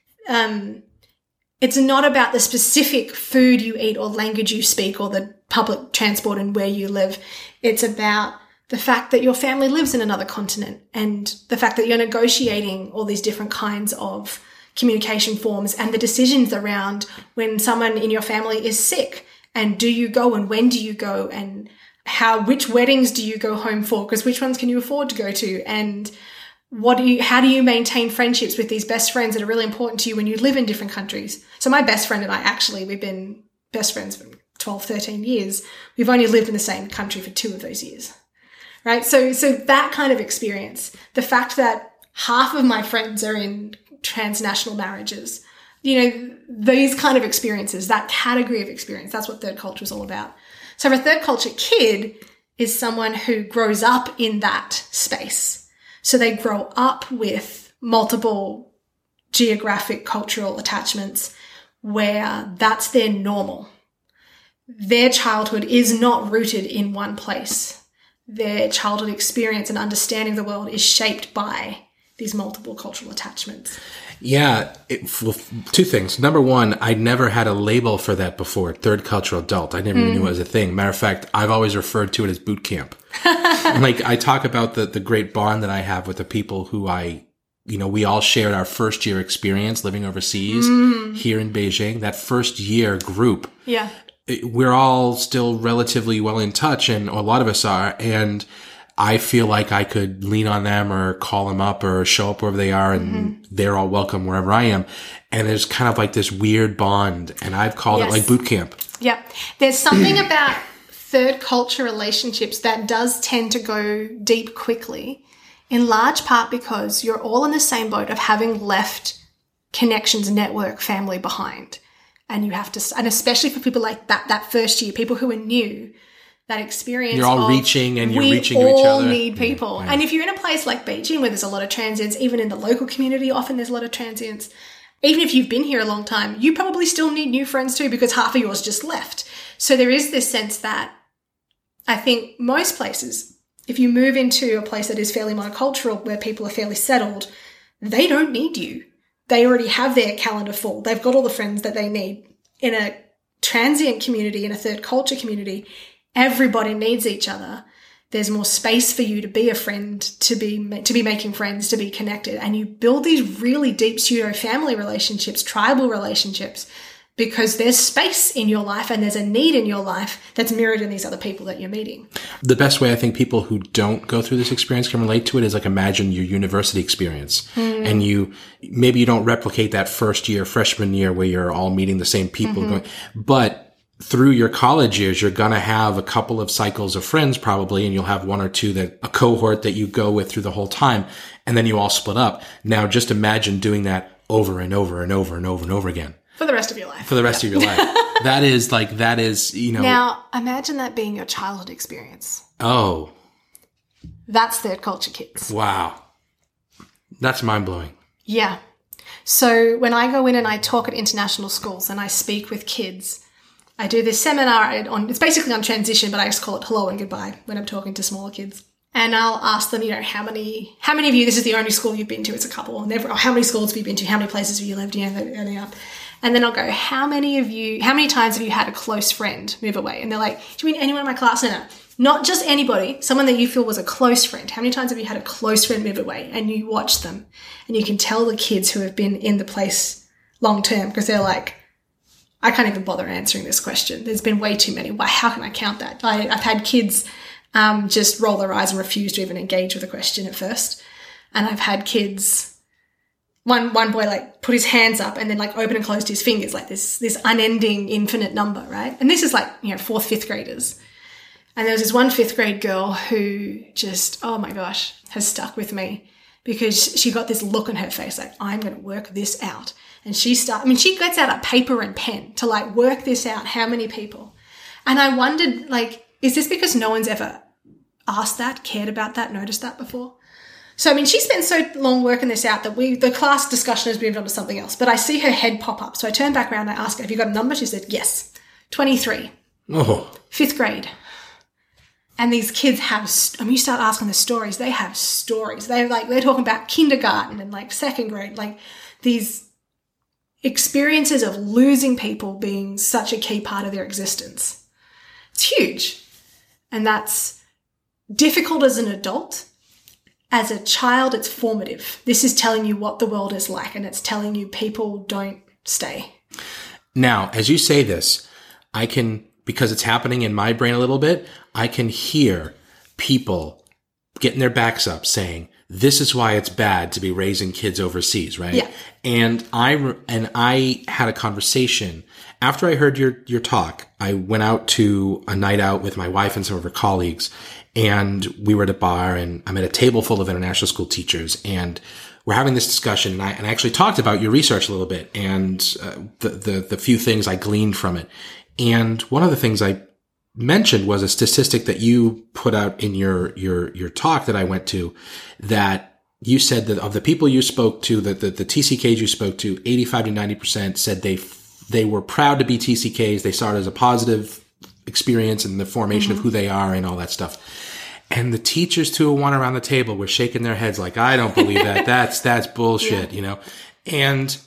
Speaker 2: um, it's not about the specific food you eat or language you speak or the public transport and where you live. It's about the fact that your family lives in another continent and the fact that you're negotiating all these different kinds of communication forms and the decisions around when someone in your family is sick and do you go and when do you go and how, which weddings do you go home for? Because which ones can you afford to go to? And what do you, how do you maintain friendships with these best friends that are really important to you when you live in different countries? So my best friend and I actually, we've been best friends for twelve, thirteen years. We've only lived in the same country for two of those years, right? So, so that kind of experience, the fact that half of my friends are in transnational marriages, you know, these kind of experiences, that category of experience, that's what third culture is all about. So for a third culture kid is someone who grows up in that space. So they grow up with multiple geographic cultural attachments where that's their normal. Their childhood is not rooted in one place. Their childhood experience and understanding of the world is shaped by these multiple cultural attachments.
Speaker 1: Yeah, it, well, two things. Number one, I never had a label for that before, third cultural adult. I never mm. even knew it was a thing. Matter of fact, I've always referred to it as boot camp. Like, I talk about the, the great bond that I have with the people who I, you know, we all shared our first year experience living overseas mm. here in Beijing. That first year group. Yeah. We're all still relatively well in touch, and a lot of us are, and I feel like I could lean on them or call them up or show up wherever they are, and mm-hmm. they're all welcome wherever I am. And there's kind of like this weird bond, and I've called yes. it like boot camp.
Speaker 2: Yep. There's something about third culture relationships that does tend to go deep quickly, in large part because you're all in the same boat of having left connections, network, family behind. And you have to, and especially for people like that, that first year, people who are new, that experience.
Speaker 1: You're all
Speaker 2: of,
Speaker 1: reaching and you're reaching to each other.
Speaker 2: We all need people. Yeah, yeah. And if you're in a place like Beijing where there's a lot of transients, even in the local community, often there's a lot of transients. Even if you've been here a long time, you probably still need new friends too because half of yours just left. So there is this sense that I think most places, if you move into a place that is fairly monocultural where people are fairly settled, they don't need you. They already have their calendar full. They've got all the friends that they need. In a transient community, in a third culture community, everybody needs each other. There's more space for you to be a friend, to be to be making friends, to be connected. And you build these really deep pseudo-family relationships, tribal relationships, because there's space in your life and there's a need in your life that's mirrored in these other people that you're meeting.
Speaker 1: The best way I think people who don't go through this experience can relate to it is like imagine your university experience. Mm. And you, maybe you don't replicate that first year, freshman year where you're all meeting the same people, mm-hmm. going, but through your college years, you're going to have a couple of cycles of friends probably, and you'll have one or two that a cohort that you go with through the whole time. And then you all split up. Now just imagine doing that over and over and over and over and over again.
Speaker 2: For the rest of your life.
Speaker 1: For the rest yeah. of your life. That is like, that is, you know.
Speaker 2: Now, imagine that being your childhood experience.
Speaker 1: Oh.
Speaker 2: That's third culture kids.
Speaker 1: Wow. That's mind-blowing.
Speaker 2: Yeah. So when I go in and I talk at international schools and I speak with kids, I do this seminar on, it's basically on transition, but I just call it hello and goodbye when I'm talking to smaller kids. And I'll ask them, you know, how many, how many of you, this is the only school you've been to, it's a couple, and or how many schools have you been to, how many places have you lived, you know, they're adding up. And then I'll go, how many of you, how many times have you had a close friend move away? And they're like, do you mean anyone in my class? No, no, not just anybody, someone that you feel was a close friend. How many times have you had a close friend move away? And you watch them and you can tell the kids who have been in the place long term because they're like, I can't even bother answering this question. There's been way too many. Why? How can I count that? I, I've had kids um, just roll their eyes and refuse to even engage with the question at first. And I've had kids... One one boy like put his hands up and then like open and closed his fingers, like this this unending infinite number, right? And this is like, you know, fourth, fifth graders. And there was this one fifth grade girl who just, oh my gosh, has stuck with me because she got this look on her face like, I'm going to work this out. And she start, I mean, she gets out a paper and pen to like work this out, how many people. And I wondered, like, is this because no one's ever asked that, cared about that, noticed that before? So, I mean, she spent so long working this out that we, the class discussion has moved on to something else. But I see her head pop up. So I turn back around and I ask her, have you got a number? She said, yes. twenty-three.
Speaker 1: Oh.
Speaker 2: Fifth grade. And these kids have, I mean, you start asking the stories, they have stories. They're like, they're talking about kindergarten and like second grade, like these experiences of losing people being such a key part of their existence. It's huge. And that's difficult as an adult. As a child, it's formative. This is telling you what the world is like, and it's telling you people don't stay.
Speaker 1: Now, as you say this, I can, because it's happening in my brain a little bit, I can hear people getting their backs up saying, this is why it's bad to be raising kids overseas, right?
Speaker 2: Yeah.
Speaker 1: And I, and I had a conversation after I heard your, your talk. I went out to a night out with my wife and some of her colleagues, and we were at a bar, and I'm at a table full of international school teachers, and we're having this discussion, and I, and I actually talked about your research a little bit and uh, the, the, the few things I gleaned from it. And one of the things I mentioned was a statistic that you put out in your, your, your talk that I went to, that you said that of the people you spoke to, that the, the T C Ks you spoke to, eighty-five to ninety percent said they, they were proud to be T C Ks. They saw it as a positive experience in the formation mm-hmm. of who they are and all that stuff. And the teachers, two or one around the table, were shaking their heads like, I don't believe that. That's, that's bullshit, yeah. you know? And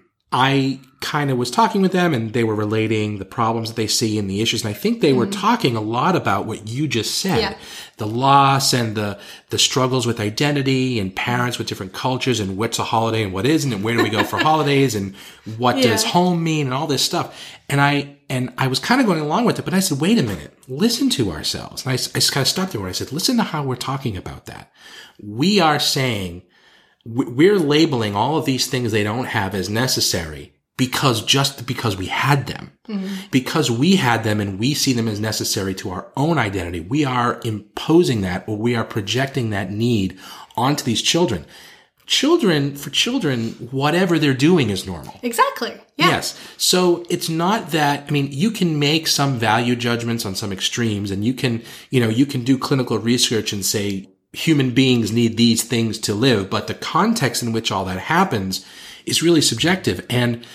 Speaker 1: I kind of was talking with them, and they were relating the problems that they see and the issues. And I think they mm. were talking a lot about what you just said,
Speaker 2: yeah.
Speaker 1: the loss and the, the struggles with identity and parents with different cultures and what's a holiday and what isn't, and where do we go for holidays and what yeah. does home mean and all this stuff. And I, and I was kind of going along with it, but I said, wait a minute, listen to ourselves. And I, I kind of stopped there where I said, listen to how we're talking about that. We are saying, we're labeling all of these things they don't have as necessary because just because we had them, mm-hmm. because we had them and we see them as necessary to our own identity, we are imposing that, or we are projecting that need onto these children. Children, for children, whatever they're doing is normal.
Speaker 2: Exactly. Yeah.
Speaker 1: Yes. So it's not that, I mean, you can make some value judgments on some extremes, and you can, you know, you can do clinical research and say human beings need these things to live, but the context in which all that happens is really subjective. And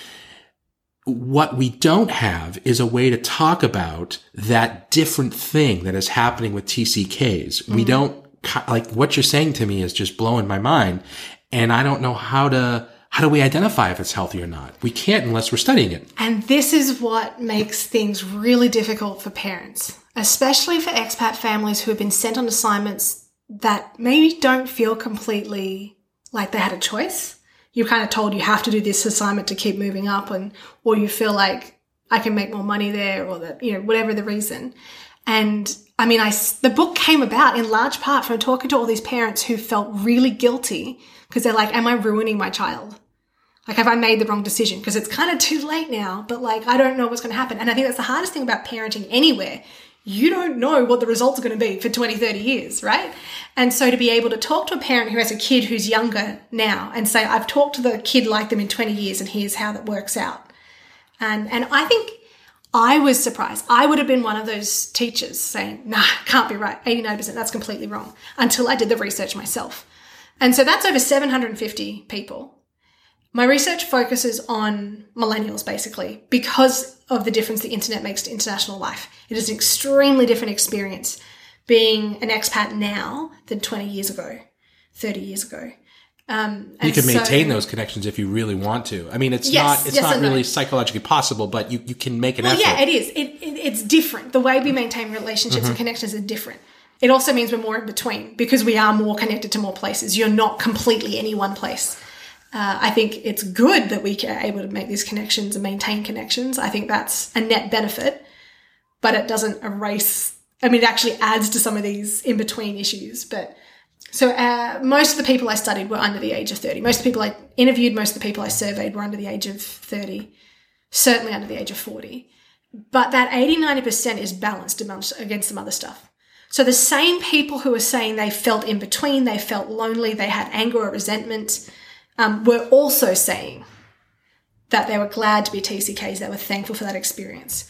Speaker 1: what we don't have is a way to talk about that different thing that is happening with T C Ks. Mm-hmm. We don't, like, what you're saying to me is just blowing my mind. And I don't know how to, how do we identify if it's healthy or not? We can't unless we're studying it.
Speaker 2: And this is what makes things really difficult for parents, especially for expat families who have been sent on assignments that maybe don't feel completely like they had a choice. You're kind of told you have to do this assignment to keep moving up, and, or you feel like I can make more money there, or that, you know, whatever the reason. And I mean, I, the book came about in large part from talking to all these parents who felt really guilty because they're like, am I ruining my child? Like, have I made the wrong decision? Because it's kind of too late now, but like, I don't know what's going to happen. And I think that's the hardest thing about parenting anywhere. You don't know what the results are going to be for twenty, thirty years, right? And so to be able to talk to a parent who has a kid who's younger now and say, I've talked to the kid like them in twenty years and here's how that works out. And, and I think I was surprised. I would have been one of those teachers saying, nah, can't be right. eighty-nine percent, that's completely wrong, until I did the research myself. And so that's over seven hundred fifty people. My research focuses on millennials, basically, because of the difference the internet makes to international life. It is an extremely different experience being an expat now than twenty years ago, thirty years ago. Um,
Speaker 1: you can maintain
Speaker 2: so,
Speaker 1: those connections if you really want to. I mean, it's
Speaker 2: yes,
Speaker 1: not it's
Speaker 2: yes
Speaker 1: not really
Speaker 2: no.
Speaker 1: psychologically possible, but you, you can make an
Speaker 2: well,
Speaker 1: effort.
Speaker 2: Yeah, it is. It, it, it's different. The way we maintain relationships mm-hmm. and connections are different. It also means we're more in between because we are more connected to more places. You're not completely any one place. Uh, I think it's good that we are able to make these connections and maintain connections. I think that's a net benefit, but it doesn't erase, I mean, it actually adds to some of these in-between issues. But so uh, most of the people I studied were under the age of thirty. Most of the people I interviewed, most of the people I surveyed were under the age of thirty, certainly under the age of forty. But that eighty, ninety percent is balanced against some other stuff. So the same people who are saying they felt in between, they felt lonely, they had anger or resentment, Um, were also saying that they were glad to be T C Ks, they were thankful for that experience.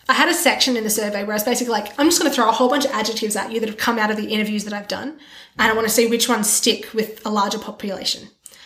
Speaker 2: I had a section in the survey where I was basically like, I'm just going to throw a whole bunch of adjectives at you that have come out of the interviews that I've done. And I want to see which ones stick with a larger population.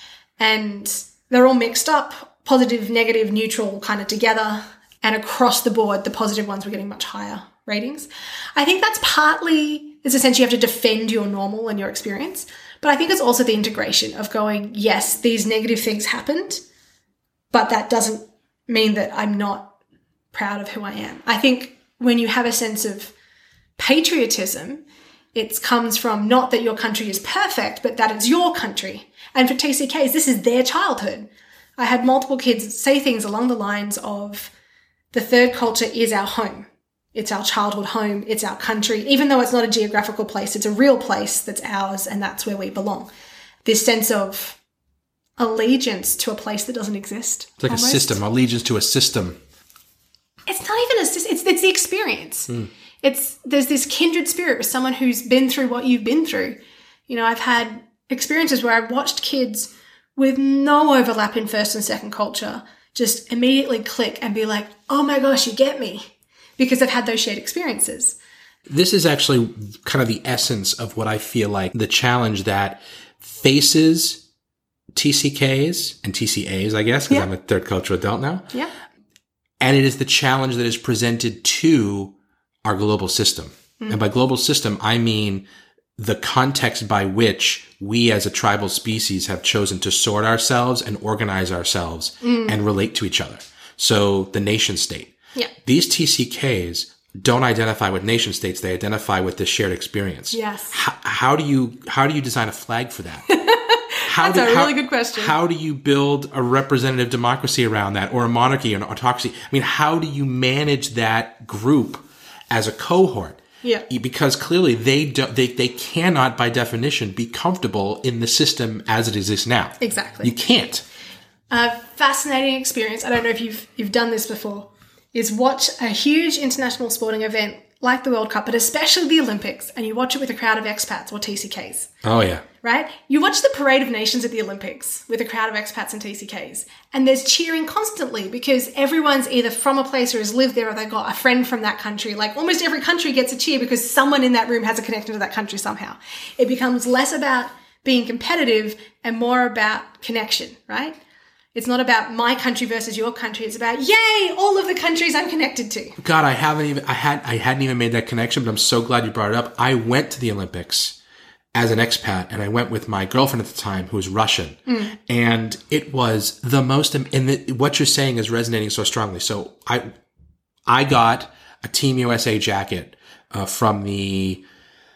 Speaker 2: And they're all mixed up, positive, negative, neutral, kind of together. And across the board, the positive ones were getting much higher ratings. I think that's partly, it's essentially you have to defend your normal and your experience. But I think it's also the integration of going, yes, these negative things happened, but that doesn't mean that I'm not proud of who I am. I think when you have a sense of patriotism, it comes from not that your country is perfect, but that it's your country. And for T C Ks, this is their childhood. I had multiple kids say things along the lines of, the third culture is our home. It's our childhood home. It's our country. Even though it's not a geographical place, it's a real place that's ours, and that's where we belong. This sense of allegiance to a place that doesn't exist.
Speaker 1: It's like almost. A system, allegiance to a system.
Speaker 2: It's not even a system. It's, it's the experience. Mm. It's there's this kindred spirit with someone who's been through what you've been through. You know, I've had experiences where I've watched kids with no overlap in first and second culture just immediately click and be like, oh my gosh, you get me. Because I've had those shared experiences.
Speaker 1: This is actually kind of the essence of what I feel like the challenge that faces T C Ks and T C As, I guess, because yeah. I'm a third culture adult now.
Speaker 2: Yeah.
Speaker 1: And it is the challenge that is presented to our global system. Mm. And by global system, I mean the context by which we as a tribal species have chosen to sort ourselves and organize ourselves mm. and relate to each other. So the nation state.
Speaker 2: Yeah.
Speaker 1: These T C Ks don't identify with nation states. They identify with this shared experience.
Speaker 2: Yes.
Speaker 1: How, how do you, how do you design a flag for that?
Speaker 2: How That's do, a really
Speaker 1: how,
Speaker 2: good question.
Speaker 1: How do you build a representative democracy around that, or a monarchy, an autocracy? I mean, how do you manage that group as a cohort?
Speaker 2: Yeah.
Speaker 1: Because clearly they do, they they cannot, by definition, be comfortable in the system as it exists now.
Speaker 2: Exactly.
Speaker 1: You can't.
Speaker 2: A fascinating experience. I don't know if you've you've done this before. Is watch a huge international sporting event like the World Cup, but especially the Olympics, and you watch it with a crowd of expats or T C Ks.
Speaker 1: Oh, yeah.
Speaker 2: Right? You watch the Parade of Nations at the Olympics with a crowd of expats and T C Ks, and there's cheering constantly because everyone's either from a place or has lived there or they've got a friend from that country. Like almost every country gets a cheer because someone in that room has a connection to that country somehow. It becomes less about being competitive and more about connection, right? It's not about my country versus your country. It's about, yay, all of the countries I'm connected to.
Speaker 1: God, I haven't even, I had, I hadn't even made that connection, but I'm so glad you brought it up. I went to the Olympics as an expat, and I went with my girlfriend at the time who was Russian. Mm. And it was the most, and the, what you're saying is resonating so strongly. So I, I got a Team U S A jacket, uh, from the,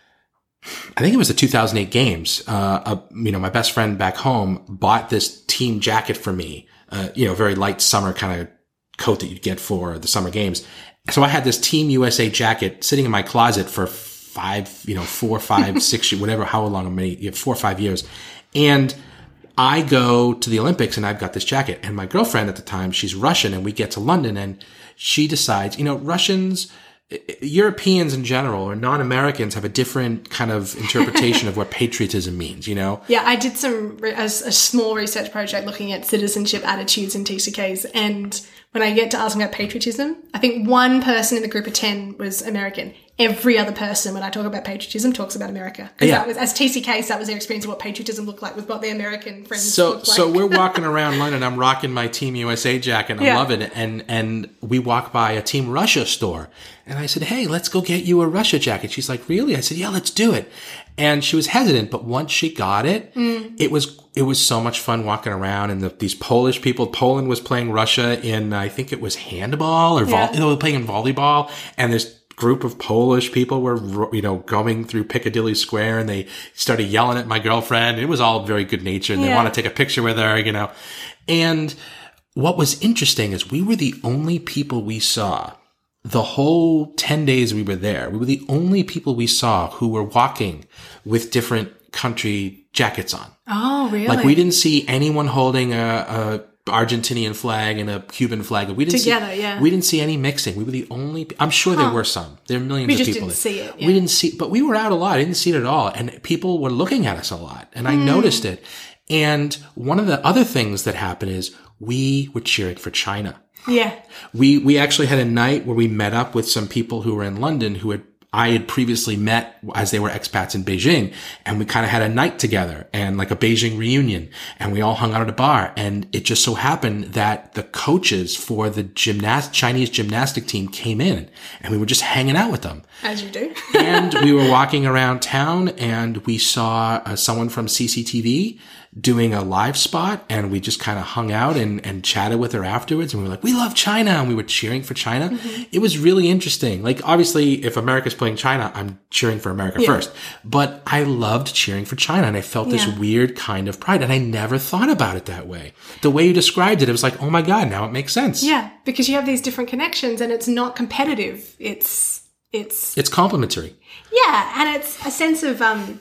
Speaker 1: I think it was the two thousand eight games. Uh, uh, you know, my best friend back home bought this team jacket for me. Uh, you know, very light summer kind of coat that you'd get for the summer games. So I had this Team U S A jacket sitting in my closet for five, you know, four, five, six, whatever, how long, many, you know, four or five years. And I go to the Olympics and I've got this jacket. And my girlfriend at the time, she's Russian, and we get to London and she decides, you know, Russians, Europeans in general or non-Americans have a different kind of interpretation of what patriotism means, you know?
Speaker 2: Yeah, I did some, a, a small research project looking at citizenship attitudes in T C Ks. And when I get to asking about patriotism, I think one person in the group of ten was American. Every other person, when I talk about patriotism, talks about America. Because yeah. that was, as T C Ks, that was their experience of what patriotism looked like, with what their American friends
Speaker 1: so,
Speaker 2: looked like.
Speaker 1: So we're walking around London. I'm rocking my Team U S A jacket. And I'm yeah. loving it. And, and we walk by a Team Russia store. And I said, hey, let's go get you a Russia jacket. She's like, really? I said, yeah, let's do it. And she was hesitant, but once she got it, mm. it was, it was so much fun walking around. And the, these Polish people, Poland was playing Russia in, I think it was handball or vol- yeah. they were playing in volleyball. And this group of Polish people were, you know, going through Piccadilly Square, and they started yelling at my girlfriend. It was all very good natured, and yeah. they want to take a picture with her, you know. And what was interesting is we were the only people we saw the whole ten days we were there. We were the only people we saw who were walking with different country jackets on.
Speaker 2: Oh, really?
Speaker 1: Like we didn't see anyone holding a, a Argentinian flag and a Cuban flag. We didn't
Speaker 2: together,
Speaker 1: see,
Speaker 2: yeah.
Speaker 1: We didn't see any mixing. We were the only. I'm sure huh. there were some. There are millions
Speaker 2: we
Speaker 1: of
Speaker 2: just
Speaker 1: people.
Speaker 2: Didn't see it. Yeah.
Speaker 1: We didn't see, but we were out a lot. I didn't see it at all, and people were looking at us a lot, and I mm. noticed it. And one of the other things that happened is we were cheering for China.
Speaker 2: Yeah.
Speaker 1: We, we actually had a night where we met up with some people who were in London who had, I had previously met as they were expats in Beijing, and we kind of had a night together and like a Beijing reunion, and we all hung out at a bar. And it just so happened that the coaches for the gymnast, Chinese gymnastic team came in, and we were just hanging out with them.
Speaker 2: As you do.
Speaker 1: And we were walking around town, and we saw uh, someone from C C T V doing a live spot, and we just kind of hung out and, and chatted with her afterwards. And we were like, we love China. And we were cheering for China. Mm-hmm. It was really interesting. Like, obviously, if America's playing China, I'm cheering for America yeah. first. But I loved cheering for China, and I felt this yeah. weird kind of pride. And I never thought about it that way. The way you described it, it was like, oh my God, now it makes sense.
Speaker 2: Yeah, because you have these different connections, and it's not competitive. It's, it's,
Speaker 1: it's complementary.
Speaker 2: Yeah. And it's a sense of, um,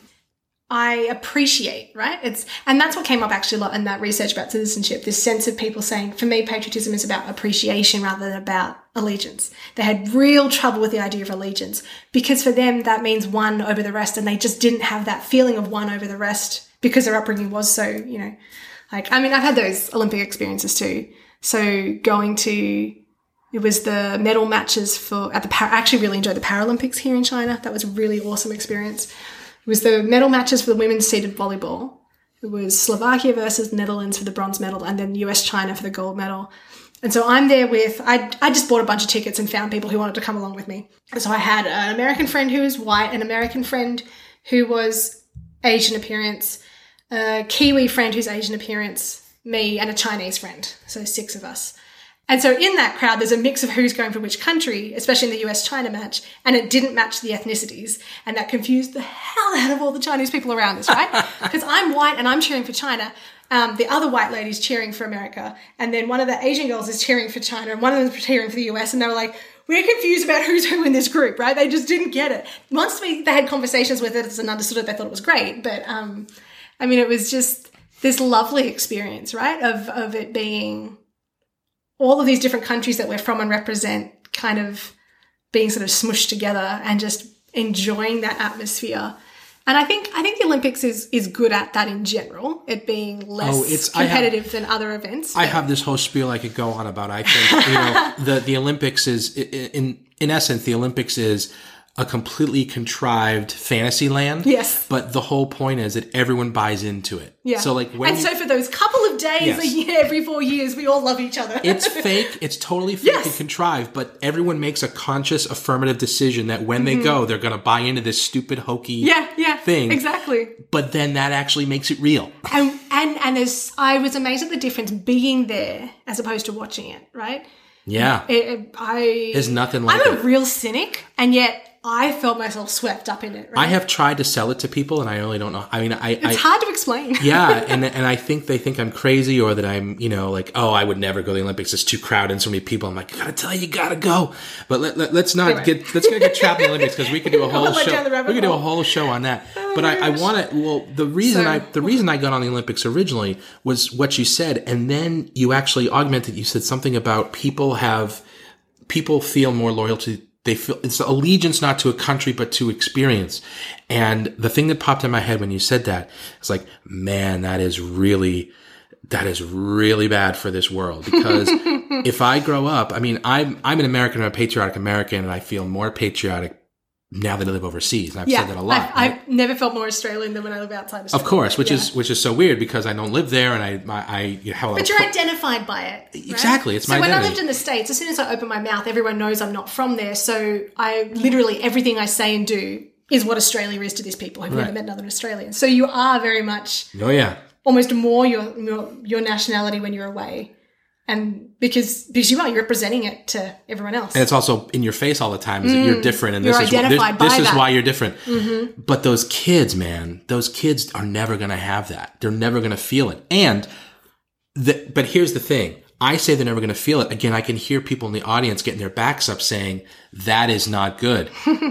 Speaker 2: I appreciate, right? It's, and that's what came up actually a lot in that research about citizenship, this sense of people saying, for me, patriotism is about appreciation rather than about allegiance. They had real trouble with the idea of allegiance because for them, that means one over the rest. And they just didn't have that feeling of one over the rest because their upbringing was so, you know, like, I mean, I've had those Olympic experiences too. So going to, it was the medal matches for, at the, I actually really enjoyed the Paralympics here in China. That was a really awesome experience. It was the medal matches for the women's seated volleyball. It was Slovakia versus Netherlands for the bronze medal, and then U S China for the gold medal. And so I'm there with, I, I just bought a bunch of tickets and found people who wanted to come along with me. And so I had an American friend who was white, an American friend who was Asian appearance, a Kiwi friend who's Asian appearance, me, and a Chinese friend. So six of us. And so in that crowd, there's a mix of who's going from which country, especially in the U S China match, and it didn't match the ethnicities. And that confused the hell out of all the Chinese people around us, right? Because I'm white and I'm cheering for China. Um, the other white lady's cheering for America. And then one of the Asian girls is cheering for China, and one of them's cheering for the U S. And they were like, we're confused about who's who in this group, right? They just didn't get it. Once we, they had conversations with it and understood it, they thought it was great. But, um, I mean, it was just this lovely experience, right? Of, of it being all of these different countries that we're from and represent kind of being sort of smushed together and just enjoying that atmosphere. And I think I think the Olympics is is good at that in general, it being less oh, it's, competitive have, than other events.
Speaker 1: I have this whole spiel I could go on about. I think you know the the Olympics is in in essence the Olympics is a completely contrived fantasy land.
Speaker 2: Yes.
Speaker 1: But the whole point is that everyone buys into it.
Speaker 2: Yeah.
Speaker 1: So like when
Speaker 2: And
Speaker 1: you,
Speaker 2: so for those couple of days yes. a year, every four years, we all love each other.
Speaker 1: It's fake. It's totally fake yes. and contrived, but everyone makes a conscious affirmative decision that when mm-hmm. they go, they're going to buy into this stupid hokey
Speaker 2: yeah, yeah,
Speaker 1: thing.
Speaker 2: Exactly.
Speaker 1: But then that actually makes it real.
Speaker 2: And and and as I was amazed at the difference being there as opposed to watching it, right?
Speaker 1: Yeah.
Speaker 2: It, it, I
Speaker 1: There's nothing like
Speaker 2: I'm
Speaker 1: it.
Speaker 2: a real cynic, and yet I felt myself swept up in it. Right?
Speaker 1: I have tried to sell it to people, and I really don't know. I mean, I...
Speaker 2: It's
Speaker 1: I,
Speaker 2: hard to explain.
Speaker 1: yeah, and and I think they think I'm crazy, or that I'm, you know, like, oh, I would never go to the Olympics. It's too crowded and so many people. I'm like, I gotta tell you, you gotta go. But let, let, let's not anyway. get... Let's not get trapped in the Olympics, because we could do a whole show. We could do a whole show on that. Oh, but I, I want to... Well, the reason so, I the reason I got on the Olympics originally was what you said, and then you actually augmented. You said something about people have... People feel more loyal to... They feel it's allegiance not to a country, but to experience. And the thing that popped in my head when you said that, it's like, man, that is really, that is really bad for this world. Because if I grow up, I mean, I'm, I'm an American, I'm a patriotic American, and I feel more patriotic now that I live overseas. And I've
Speaker 2: yeah,
Speaker 1: said that a lot.
Speaker 2: I've, right? I've never felt more Australian than when I live outside Australia.
Speaker 1: Of course, which
Speaker 2: yeah.
Speaker 1: is, which is so weird because I don't live there, and I, I, I you know, have a
Speaker 2: But you're identified by it. Right?
Speaker 1: Exactly. It's
Speaker 2: so
Speaker 1: my
Speaker 2: when
Speaker 1: identity.
Speaker 2: I lived in the States, as soon as I open my mouth, everyone knows I'm not from there. So I literally, everything I say and do is what Australia is to these people who've right. never met another Australian. So you are very much
Speaker 1: oh yeah
Speaker 2: almost more your, your, your nationality when you're away. And because because you are, you're representing it to everyone else.
Speaker 1: And it's also in your face all the time is mm, that you're different. And
Speaker 2: you're
Speaker 1: this is,
Speaker 2: identified
Speaker 1: this,
Speaker 2: by
Speaker 1: this
Speaker 2: that.
Speaker 1: is why you're different.
Speaker 2: Mm-hmm.
Speaker 1: But those kids, man, those kids are never going to have that. They're never going to feel it. And the, but here's the thing. I say they're never going to feel it. Again, I can hear people in the audience getting their backs up saying, that is not good.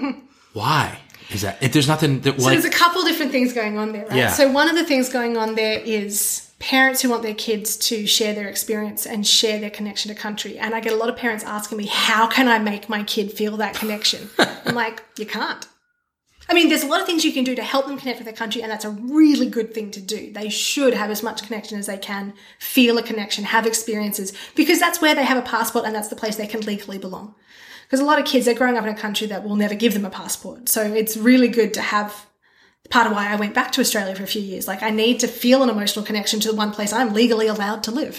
Speaker 1: Why? Is that, if there's nothing that
Speaker 2: So
Speaker 1: like,
Speaker 2: there's a couple different things going on there, right?
Speaker 1: Yeah.
Speaker 2: So one of the things going on there is parents who want their kids to share their experience and share their connection to country. And I get a lot of parents asking me, how can I make my kid feel that connection? I'm like, you can't. I mean, there's a lot of things you can do to help them connect with their country, and that's a really good thing to do. They should have as much connection as they can, feel a connection, have experiences, because that's where they have a passport and that's the place they can legally belong. Because a lot of kids, they're growing up in a country that will never give them a passport. So it's really good to have, part of why I went back to Australia for a few years. Like, I need to feel an emotional connection to the one place I'm legally allowed to live.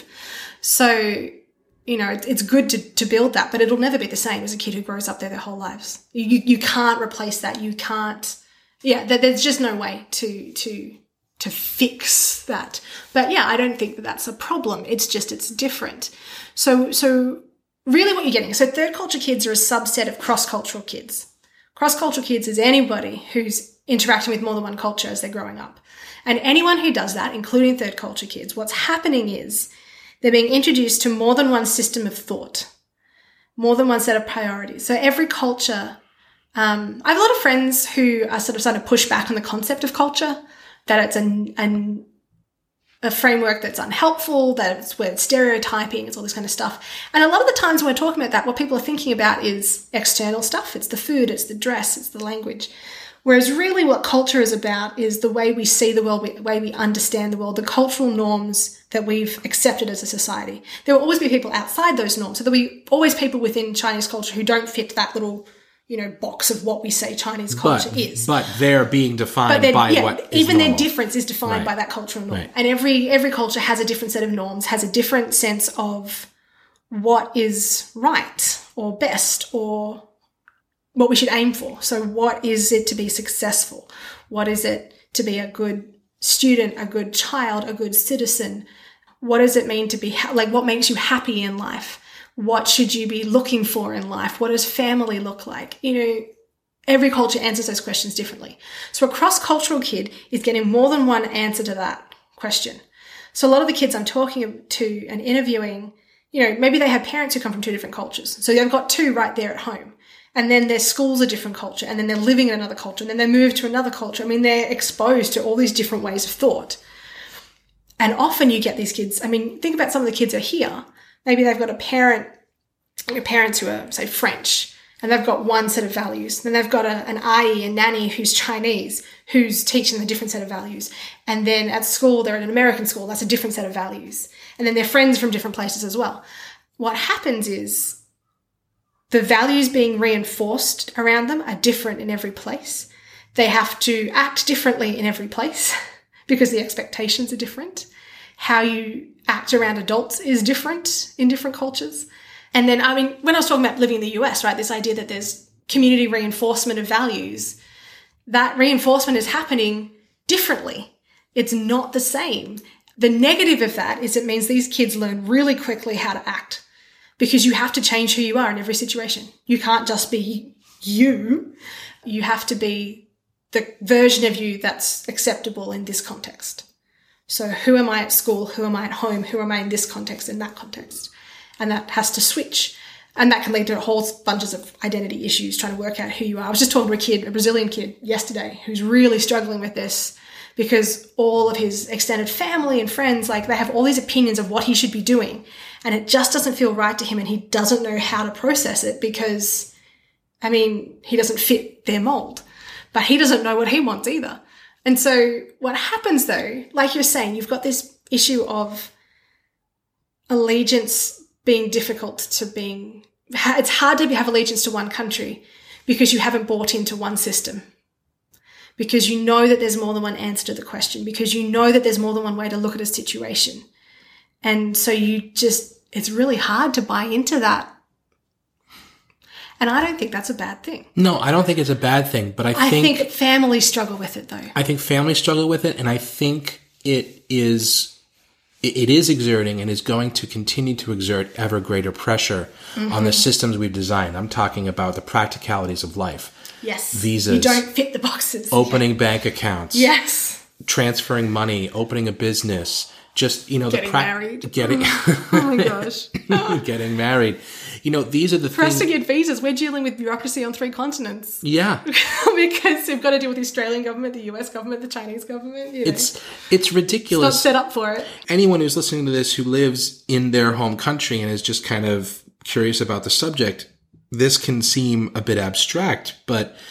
Speaker 2: So, you know, it's good to, to build that, but it'll never be the same as a kid who grows up there their whole lives. You, you can't replace that. You can't, yeah, there's just no way to, to, to fix that. But yeah, I don't think that that's a problem. It's just, it's different. So, so really what you're getting, so third culture kids are a subset of cross-cultural kids. Cross-cultural kids is anybody who's interacting with more than one culture as they're growing up. And anyone who does that, including third culture kids, what's happening is they're being introduced to more than one system of thought, more than one set of priorities. So every culture, um, I have a lot of friends who are sort of starting to push back on the concept of culture, that it's an, an, a framework that's unhelpful, that it's where it's stereotyping, it's all this kind of stuff. And a lot of the times when we're talking about that, what people are thinking about is external stuff. It's the food, it's the dress, it's the language. Whereas really what culture is about is the way we see the world, the way we understand the world, the cultural norms that we've accepted as a society. There will always be people outside those norms. So there'll be always people within Chinese culture who don't fit that little, you know, box of what we say Chinese culture
Speaker 1: but,
Speaker 2: is.
Speaker 1: But they're being defined
Speaker 2: but
Speaker 1: by
Speaker 2: yeah,
Speaker 1: what is
Speaker 2: even
Speaker 1: normal.
Speaker 2: Their difference is defined
Speaker 1: Right.
Speaker 2: by that cultural norm.
Speaker 1: Right.
Speaker 2: And every every culture has a different set of norms, has a different sense of what is right or best or what we should aim for. So what is it to be successful? What is it to be a good student, a good child, a good citizen? What does it mean to be, ha- like, what makes you happy in life? What should you be looking for in life? What does family look like? You know, every culture answers those questions differently. So a cross-cultural kid is getting more than one answer to that question. So a lot of the kids I'm talking to and interviewing, you know, maybe they have parents who come from two different cultures. So they've got two right there at home. And then their school's a different culture, and then they're living in another culture, and then they move to another culture. I mean, they're exposed to all these different ways of thought. And often you get these kids, I mean, think about some of the kids who are here. Maybe they've got a parent, your parents who are, say, French, and they've got one set of values. Then they've got a, an ayi, a nanny who's Chinese, who's teaching a different set of values. And then at school, they're at an American school, that's a different set of values. And then they're friends from different places as well. What happens is, the values being reinforced around them are different in every place. They have to act differently in every place because the expectations are different. How you act around adults is different in different cultures. And then, I mean, when I was talking about living in the U S, right, this idea that there's community reinforcement of values, that reinforcement is happening differently. It's not the same. The negative of that is it means these kids learn really quickly how to act, because you have to change who you are in every situation. You can't just be you. You have to be the version of you that's acceptable in this context. So who am I at school? Who am I at home? Who am I in this context, in that context? And that has to switch. And that can lead to a whole bunches of identity issues, trying to work out who you are. I was just talking to a kid, a Brazilian kid yesterday, who's really struggling with this because all of his extended family and friends, like, they have all these opinions of what he should be doing. And it just doesn't feel right to him, and he doesn't know how to process it because, I mean, he doesn't fit their mold, but he doesn't know what he wants either. And so what happens though, like you're saying, you've got this issue of allegiance being difficult to being, it's hard to have allegiance to one country because you haven't bought into one system, because you know that there's more than one answer to the question, because you know that there's more than one way to look at a situation. And so you just, it's really hard to buy into that. And I don't think that's a bad thing.
Speaker 1: No, I don't think it's a bad thing, but I think...
Speaker 2: I think families struggle with it, though. I
Speaker 1: think families struggle with it, and I think it is, it is exerting and is going to continue to exert ever greater pressure mm-hmm. on the systems we've designed. I'm talking about the practicalities of life.
Speaker 2: Yes.
Speaker 1: Visas.
Speaker 2: You don't fit the boxes.
Speaker 1: Opening yeah. bank accounts.
Speaker 2: Yes.
Speaker 1: Transferring money, opening a business. Just, you know,
Speaker 2: getting
Speaker 1: the pra-
Speaker 2: married.
Speaker 1: Getting
Speaker 2: oh my gosh.
Speaker 1: Getting married. You know, these are the
Speaker 2: For
Speaker 1: things.
Speaker 2: us to get visas, we're dealing with bureaucracy on three continents.
Speaker 1: Yeah.
Speaker 2: Because we've got to deal with the Australian government, the U S government, the Chinese government. You know.
Speaker 1: It's it's ridiculous.
Speaker 2: It's not set up for it.
Speaker 1: Anyone who's listening to this who lives in their home country and is just kind of curious about the subject, this can seem a bit abstract, but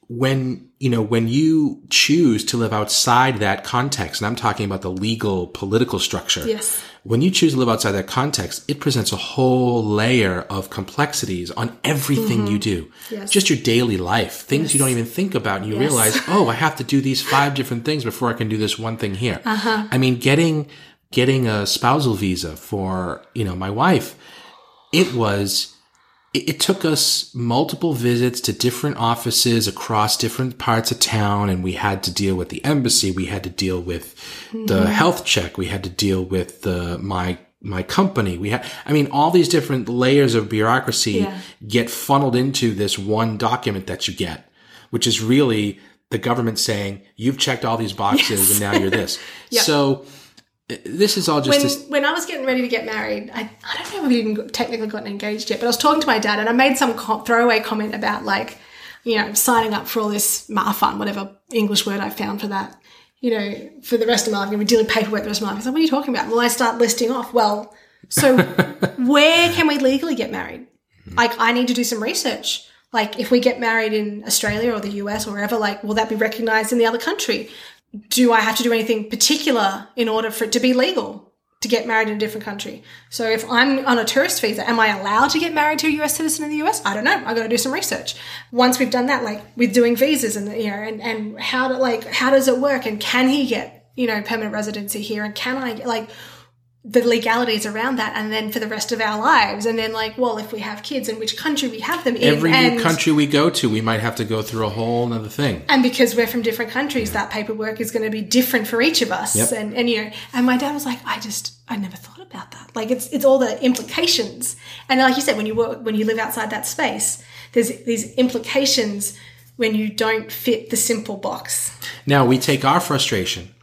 Speaker 1: when, you know, when you choose to live outside that context, and I'm talking about the legal political structure.
Speaker 2: Yes.
Speaker 1: When you choose to live outside that context, it presents a whole layer of complexities on everything mm-hmm. you do.
Speaker 2: Yes.
Speaker 1: Just your daily life, things
Speaker 2: yes.
Speaker 1: you don't even think about. And you
Speaker 2: yes.
Speaker 1: realize, oh, I have to do these five different things before I can do this one thing here.
Speaker 2: Uh-huh.
Speaker 1: I mean, getting, getting a spousal visa for, you know, my wife, it was, it, it took us multiple visits to different offices across different parts of town. And we had to deal with the embassy. We had to deal with mm-hmm. the health check. We had to deal with the, my, my company. We had, I mean, all these different layers of bureaucracy yeah. get funneled into this one document that you get, which is really the government saying, you've checked all these boxes yes. and now you're this. yep. So, this is all just...
Speaker 2: When,
Speaker 1: this-
Speaker 2: when I was getting ready to get married, I, I don't know if we even technically gotten engaged yet, but I was talking to my dad and I made some co- throwaway comment about like, you know, signing up for all this marfun, whatever English word I found for that, you know, for the rest of my life. I'm going to be dealing with paperwork the rest of my life. He's like, what are you talking about? Well, I start listing off, well, so where can we legally get married? Like, I need to do some research. Like, if we get married in Australia or the U S or wherever, like, will that be recognized in the other country? Do I have to do anything particular in order for it to be legal to get married in a different country? So if I'm on a tourist visa, am I allowed to get married to a U S citizen in the U S? I don't know. I got to do some research. Once we've done that, like with doing visas and, you know, and, and how to like, how does it work? And can he get, you know, permanent residency here? And can I get like the legalities around that? And then for the rest of our lives. And then like, well, if we have kids, in which country we have them in.
Speaker 1: Every
Speaker 2: and,
Speaker 1: new country we go to, we might have to go through a whole other thing.
Speaker 2: And because we're from different countries, that paperwork is going to be different for each of us.
Speaker 1: Yep.
Speaker 2: And, and, you know, and my dad was like, I just, I never thought about that. Like it's, it's all the implications. And like you said, when you work, when you live outside that space, there's these implications when you don't fit the simple box.
Speaker 1: Now we take our frustration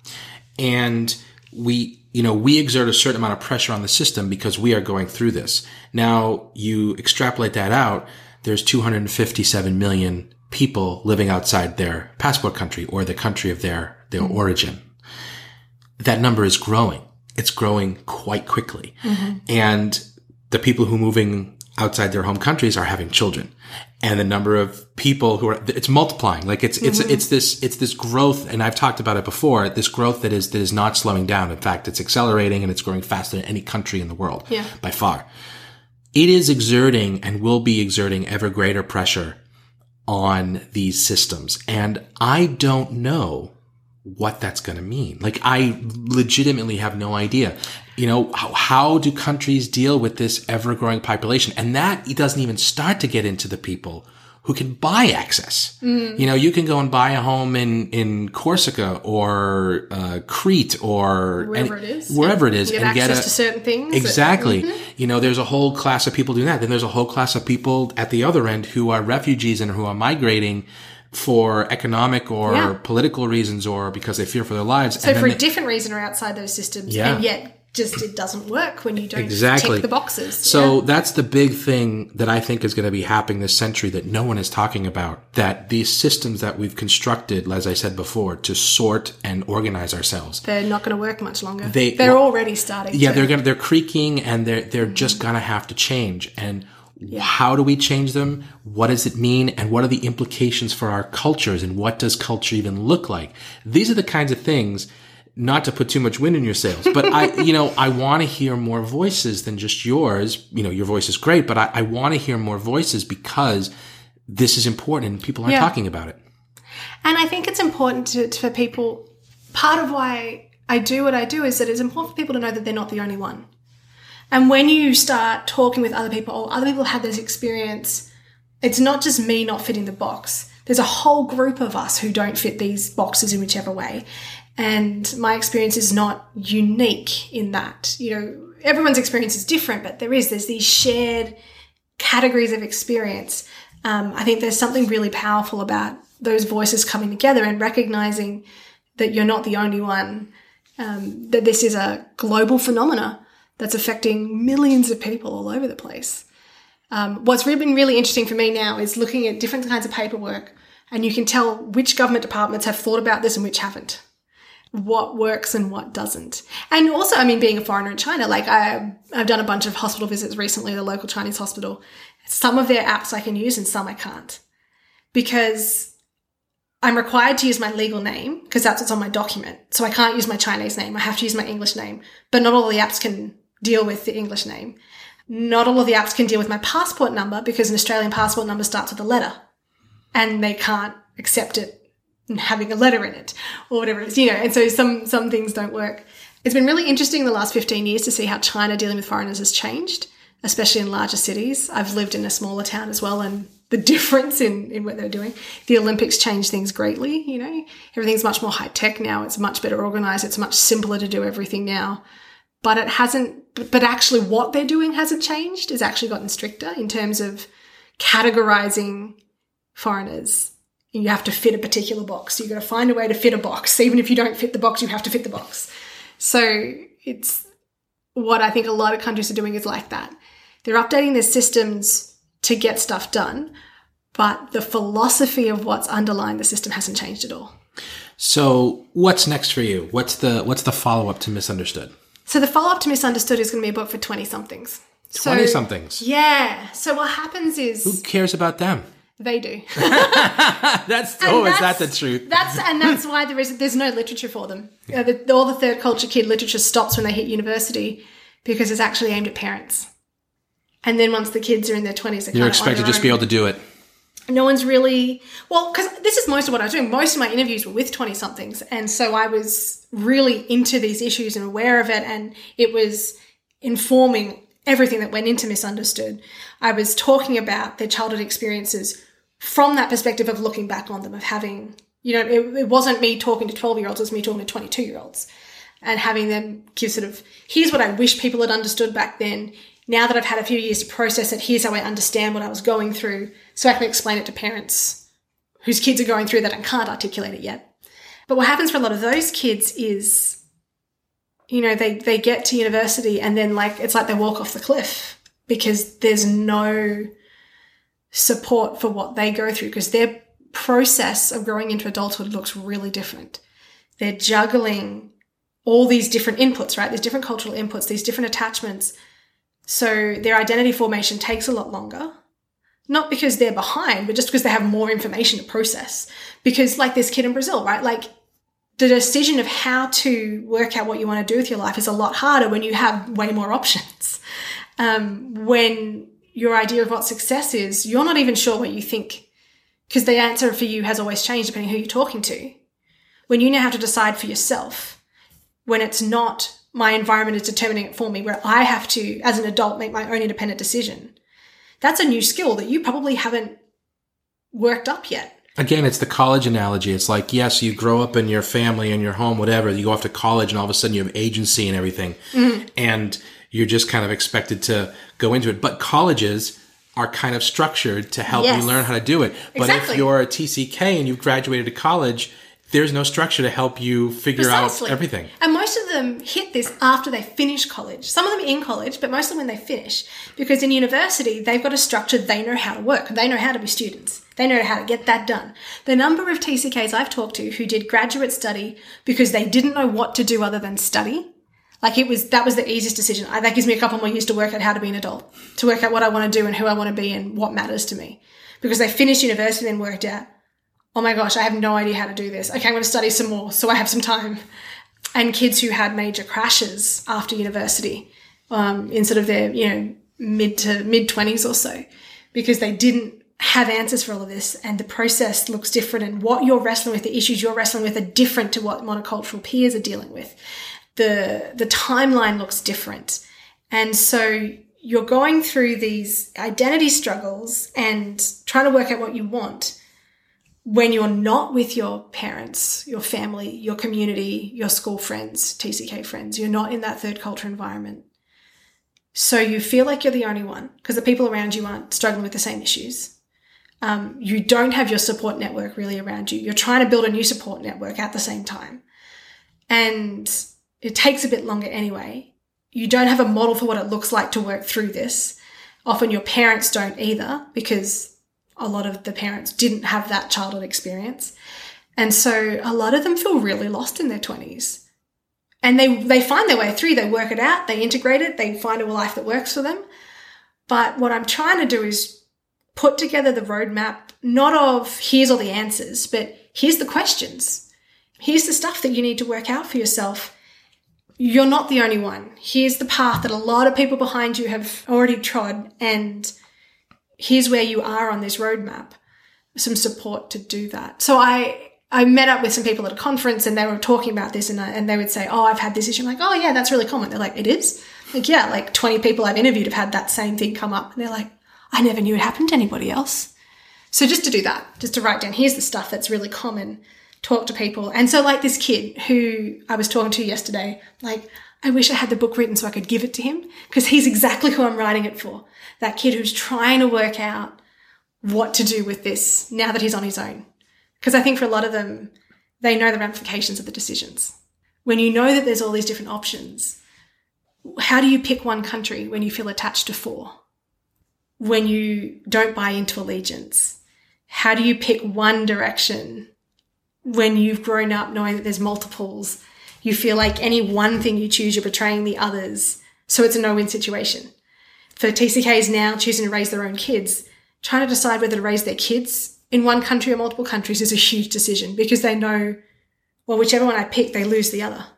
Speaker 1: and we, you know, we exert a certain amount of pressure on the system because we are going through this. Now you extrapolate that out. There's two hundred fifty-seven million people living outside their passport country or the country of their, their mm-hmm. origin. That number is growing. It's growing quite quickly. Mm-hmm. And the people who are moving outside their home countries are having children. And the number of people who are, it's multiplying. Like it's, it's, mm-hmm. it's this, it's this growth. And I've talked about it before, this growth that is, that is not slowing down. In fact, it's accelerating and it's growing faster than any country in the world
Speaker 2: yeah.
Speaker 1: by far. It is exerting and will be exerting ever greater pressure on these systems. And I don't know what that's going to mean. Like I legitimately have no idea. You know, how, how do countries deal with this ever growing population? And that it doesn't even start to get into the people who can buy access. Mm. You know, you can go and buy a home in, in Corsica or, uh, Crete or
Speaker 2: wherever
Speaker 1: any,
Speaker 2: it is,
Speaker 1: wherever it is
Speaker 2: you get
Speaker 1: and
Speaker 2: access
Speaker 1: get a,
Speaker 2: to certain things.
Speaker 1: Exactly.
Speaker 2: Mm-hmm.
Speaker 1: You know, there's a whole class of people doing that. Then there's a whole class of people at the other end who are refugees and who are migrating for economic or
Speaker 2: yeah.
Speaker 1: political reasons or because they fear for their lives.
Speaker 2: So
Speaker 1: and
Speaker 2: for a
Speaker 1: they,
Speaker 2: different reason are outside those systems.
Speaker 1: Yeah.
Speaker 2: And yet just it doesn't work when you don't
Speaker 1: exactly.
Speaker 2: tick the boxes.
Speaker 1: So
Speaker 2: yeah.
Speaker 1: that's the big thing that I think is going to be happening this century that no one is talking about, that these systems that we've constructed, as I said before, to sort and organize ourselves.
Speaker 2: They're not going to work much longer.
Speaker 1: They,
Speaker 2: they're
Speaker 1: well,
Speaker 2: already starting
Speaker 1: Yeah,
Speaker 2: to.
Speaker 1: they're going to, they're creaking and they're, they're mm-hmm. just going to have to change. And yeah. how do we change them? What does it mean? And what are the implications for our cultures? And what does culture even look like? These are the kinds of things, not to put too much wind in your sails, but I, you know, I want to hear more voices than just yours. You know, your voice is great, but I, I want to hear more voices because this is important and people aren't
Speaker 2: yeah.
Speaker 1: talking about it.
Speaker 2: And I think it's important to, to, for people, part of why I do what I do is that it's important for people to know that they're not the only one. And when you start talking with other people, or other people have this experience, it's not just me not fitting the box. There's a whole group of us who don't fit these boxes in whichever way. And my experience is not unique in that. You know, everyone's experience is different, but there is, there's these shared categories of experience. Um, I think there's something really powerful about those voices coming together and recognizing that you're not the only one, um, that this is a global phenomena that's affecting millions of people all over the place. Um, what's really been really interesting for me now is looking at different kinds of paperwork, and you can tell which government departments have thought about this and which haven't, what works and what doesn't. And also, I mean, being a foreigner in China, like I, I've done a bunch of hospital visits recently, the local Chinese hospital. Some of their apps I can use and some I can't, because I'm required to use my legal name because that's what's on my document. So I can't use my Chinese name. I have to use my English name. But not all the apps can deal with the English name. Not all of the apps can deal with my passport number because an Australian passport number starts with a letter and they can't accept it having a letter in it or whatever it is, you know. And so some, some things don't work. It's been really interesting in the last fifteen years to see how China dealing with foreigners has changed, especially in larger cities. I've lived in a smaller town as well, and the difference in, in what they're doing. The Olympics changed things greatly, you know. Everything's much more high tech now. It's much better organized. It's much simpler to do everything now. But it hasn't, but actually what they're doing hasn't changed. It's actually gotten stricter in terms of categorizing foreigners. You have to fit a particular box. You've got to find a way to fit a box. Even if you don't fit the box, you have to fit the box. So it's what I think a lot of countries are doing is like that. They're updating their systems to get stuff done, but the philosophy of what's underlying the system hasn't changed at all.
Speaker 1: So what's next for you? What's the what's the follow-up to Misunderstood?
Speaker 2: So the follow-up to Misunderstood is going to be a book for twenty-somethings.
Speaker 1: twenty-somethings?
Speaker 2: So, yeah. So what happens is...
Speaker 1: Who cares about them?
Speaker 2: They do.
Speaker 1: that's oh, that's, is that the truth?
Speaker 2: That's and that's why there is there's no literature for them. Yeah. Uh, the, all the third culture kid literature stops when they hit university because it's actually aimed at parents. And then once the kids are in their twenties, they're
Speaker 1: you're expected to just
Speaker 2: own.
Speaker 1: be able to do it.
Speaker 2: No one's really well because this is most of what I was doing. Most of my interviews were with twenty somethings, and so I was really into these issues and aware of it, and it was informing everything that went into Misunderstood. I was talking about their childhood experiences from that perspective of looking back on them, of having, you know, it, it wasn't me talking to twelve-year-olds, it was me talking to twenty-two-year-olds and having them give sort of, here's what I wish people had understood back then. Now that I've had a few years to process it, here's how I understand what I was going through so I can explain it to parents whose kids are going through that and can't articulate it yet. But what happens for a lot of those kids is, you know, they, they get to university and then like, it's like they walk off the cliff because there's no support for what they go through because their process of growing into adulthood looks really different. They're juggling all these different inputs, right? There's different cultural inputs, these different attachments. So their identity formation takes a lot longer, not because they're behind, but just because they have more information to process. Because like this kid in Brazil, right? Like the decision of how to work out what you want to do with your life is a lot harder when you have way more options. Um, when your idea of what success is, you're not even sure what you think because the answer for you has always changed depending on who you're talking to. When you now have to decide for yourself, when it's not my environment is determining it for me, where I have to, as an adult, make my own independent decision, that's a new skill that you probably haven't worked up yet.
Speaker 1: Again, it's the college analogy. It's like, yes, you grow up in your family and your home, whatever. You go off to college and all of a sudden you have agency and everything. Mm-hmm. And you're just kind of expected to go into it. But colleges are kind of structured to help yes. you learn how to do it. But exactly. if you're a T C K and you've graduated to college, there's no structure to help you figure Precisely. out everything.
Speaker 2: And most of them hit this after they finish college. Some of them in college, but most of them when they finish. Because in university, they've got a structure, they know how to work. They know how to be students. They know how to get that done. The number of T C Ks I've talked to who did graduate study because they didn't know what to do other than study, like it was, that was the easiest decision. I, that gives me a couple more years to work out how to be an adult, to work out what I want to do and who I want to be and what matters to me. Because they finished university and then worked out, oh my gosh, I have no idea how to do this. Okay, I'm going to study some more so I have some time. And kids who had major crashes after university, um, in sort of their, you know, mid to mid twenties or so, because they didn't have answers for all of this and the process looks different and what you're wrestling with, the issues you're wrestling with are different to what monocultural peers are dealing with. The, the timeline looks different. And so you're going through these identity struggles and trying to work out what you want when you're not with your parents, your family, your community, your school friends, T C K friends. You're not in that third culture environment. So you feel like you're the only one because the people around you aren't struggling with the same issues. Um, you don't have your support network really around you. You're trying to build a new support network at the same time. And it takes a bit longer anyway. You don't have a model for what it looks like to work through this. Often your parents don't either because a lot of the parents didn't have that childhood experience. And so a lot of them feel really lost in their twenties. And they, they find their way through. They work it out. They integrate it. They find a life that works for them. But what I'm trying to do is put together the roadmap, not of here's all the answers, but here's the questions. Here's the stuff that you need to work out for yourself. You're not the only one. Here's the path that a lot of people behind you have already trod, and here's where you are on this roadmap. Some support to do that. So I I met up with some people at a conference, and they were talking about this, and, I, and they would say, oh, I've had this issue. I'm like, oh, yeah, that's really common. They're like, it is? Like, yeah, like twenty people I've interviewed have had that same thing come up. And they're like, I never knew it happened to anybody else. So just to do that, just to write down, here's the stuff that's really common, talk to people. And so like this kid who I was talking to yesterday, like, I wish I had the book written so I could give it to him, because he's exactly who I'm writing it for. That kid who's trying to work out what to do with this now that he's on his own. Because I think for a lot of them, they know the ramifications of the decisions. When you know that there's all these different options, how do you pick one country when you feel attached to four? When you don't buy into allegiance? How do you pick one direction when you've grown up knowing that there's multiples? You feel like any one thing you choose, you're betraying the others. So it's a no-win situation. For T C Ks now choosing to raise their own kids, trying to decide whether to raise their kids in one country or multiple countries is a huge decision, because they know, well, whichever one I pick, they lose the other.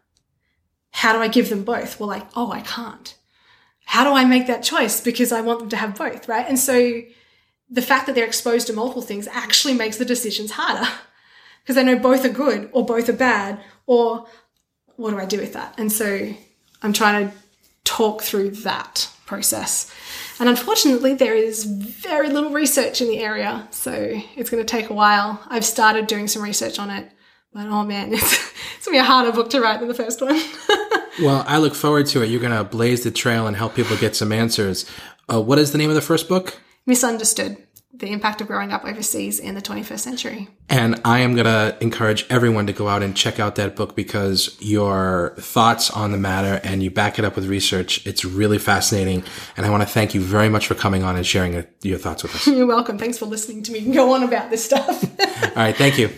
Speaker 2: How do I give them both? Well, like, oh, I can't. How do I make that choice? Because I want them to have both, right? And so the fact that they're exposed to multiple things actually makes the decisions harder, because they know both are good or both are bad, or what do I do with that? And so I'm trying to talk through that process. And unfortunately, there is very little research in the area, so it's going to take a while. I've started doing some research on it, but oh man, it's, it's going to be a harder book to write than the first one.
Speaker 1: Well, I look forward to it. You're going to blaze the trail and help people get some answers. Uh, what is the name of the first book? Misunderstood: The Impact of Growing Up Overseas in the twenty-first Century. And I am going to encourage everyone to go out and check out that book, because your thoughts on the matter, and you back it up with research, it's really fascinating. And I want to thank you very much for coming on and sharing your thoughts with us. You're welcome. Thanks for listening to me go on about this stuff. All right. Thank you.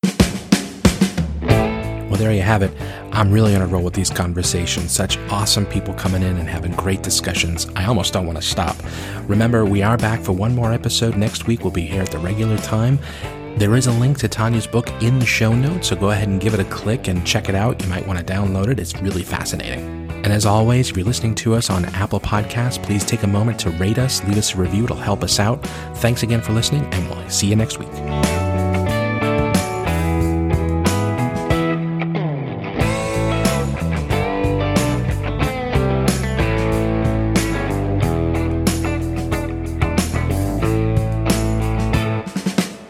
Speaker 1: Well, there you have it. I'm really on a roll with these conversations. Such awesome people coming in and having great discussions. I almost don't want to stop. Remember, we are back for one more episode next week. We'll be here at the regular time. There is a link to Tanya's book in the show notes, so go ahead and give it a click and check it out. You might want to download it. It's really fascinating. And as always, if you're listening to us on Apple Podcasts, please take a moment to rate us, leave us a review. It'll help us out. Thanks again for listening, and we'll see you next week.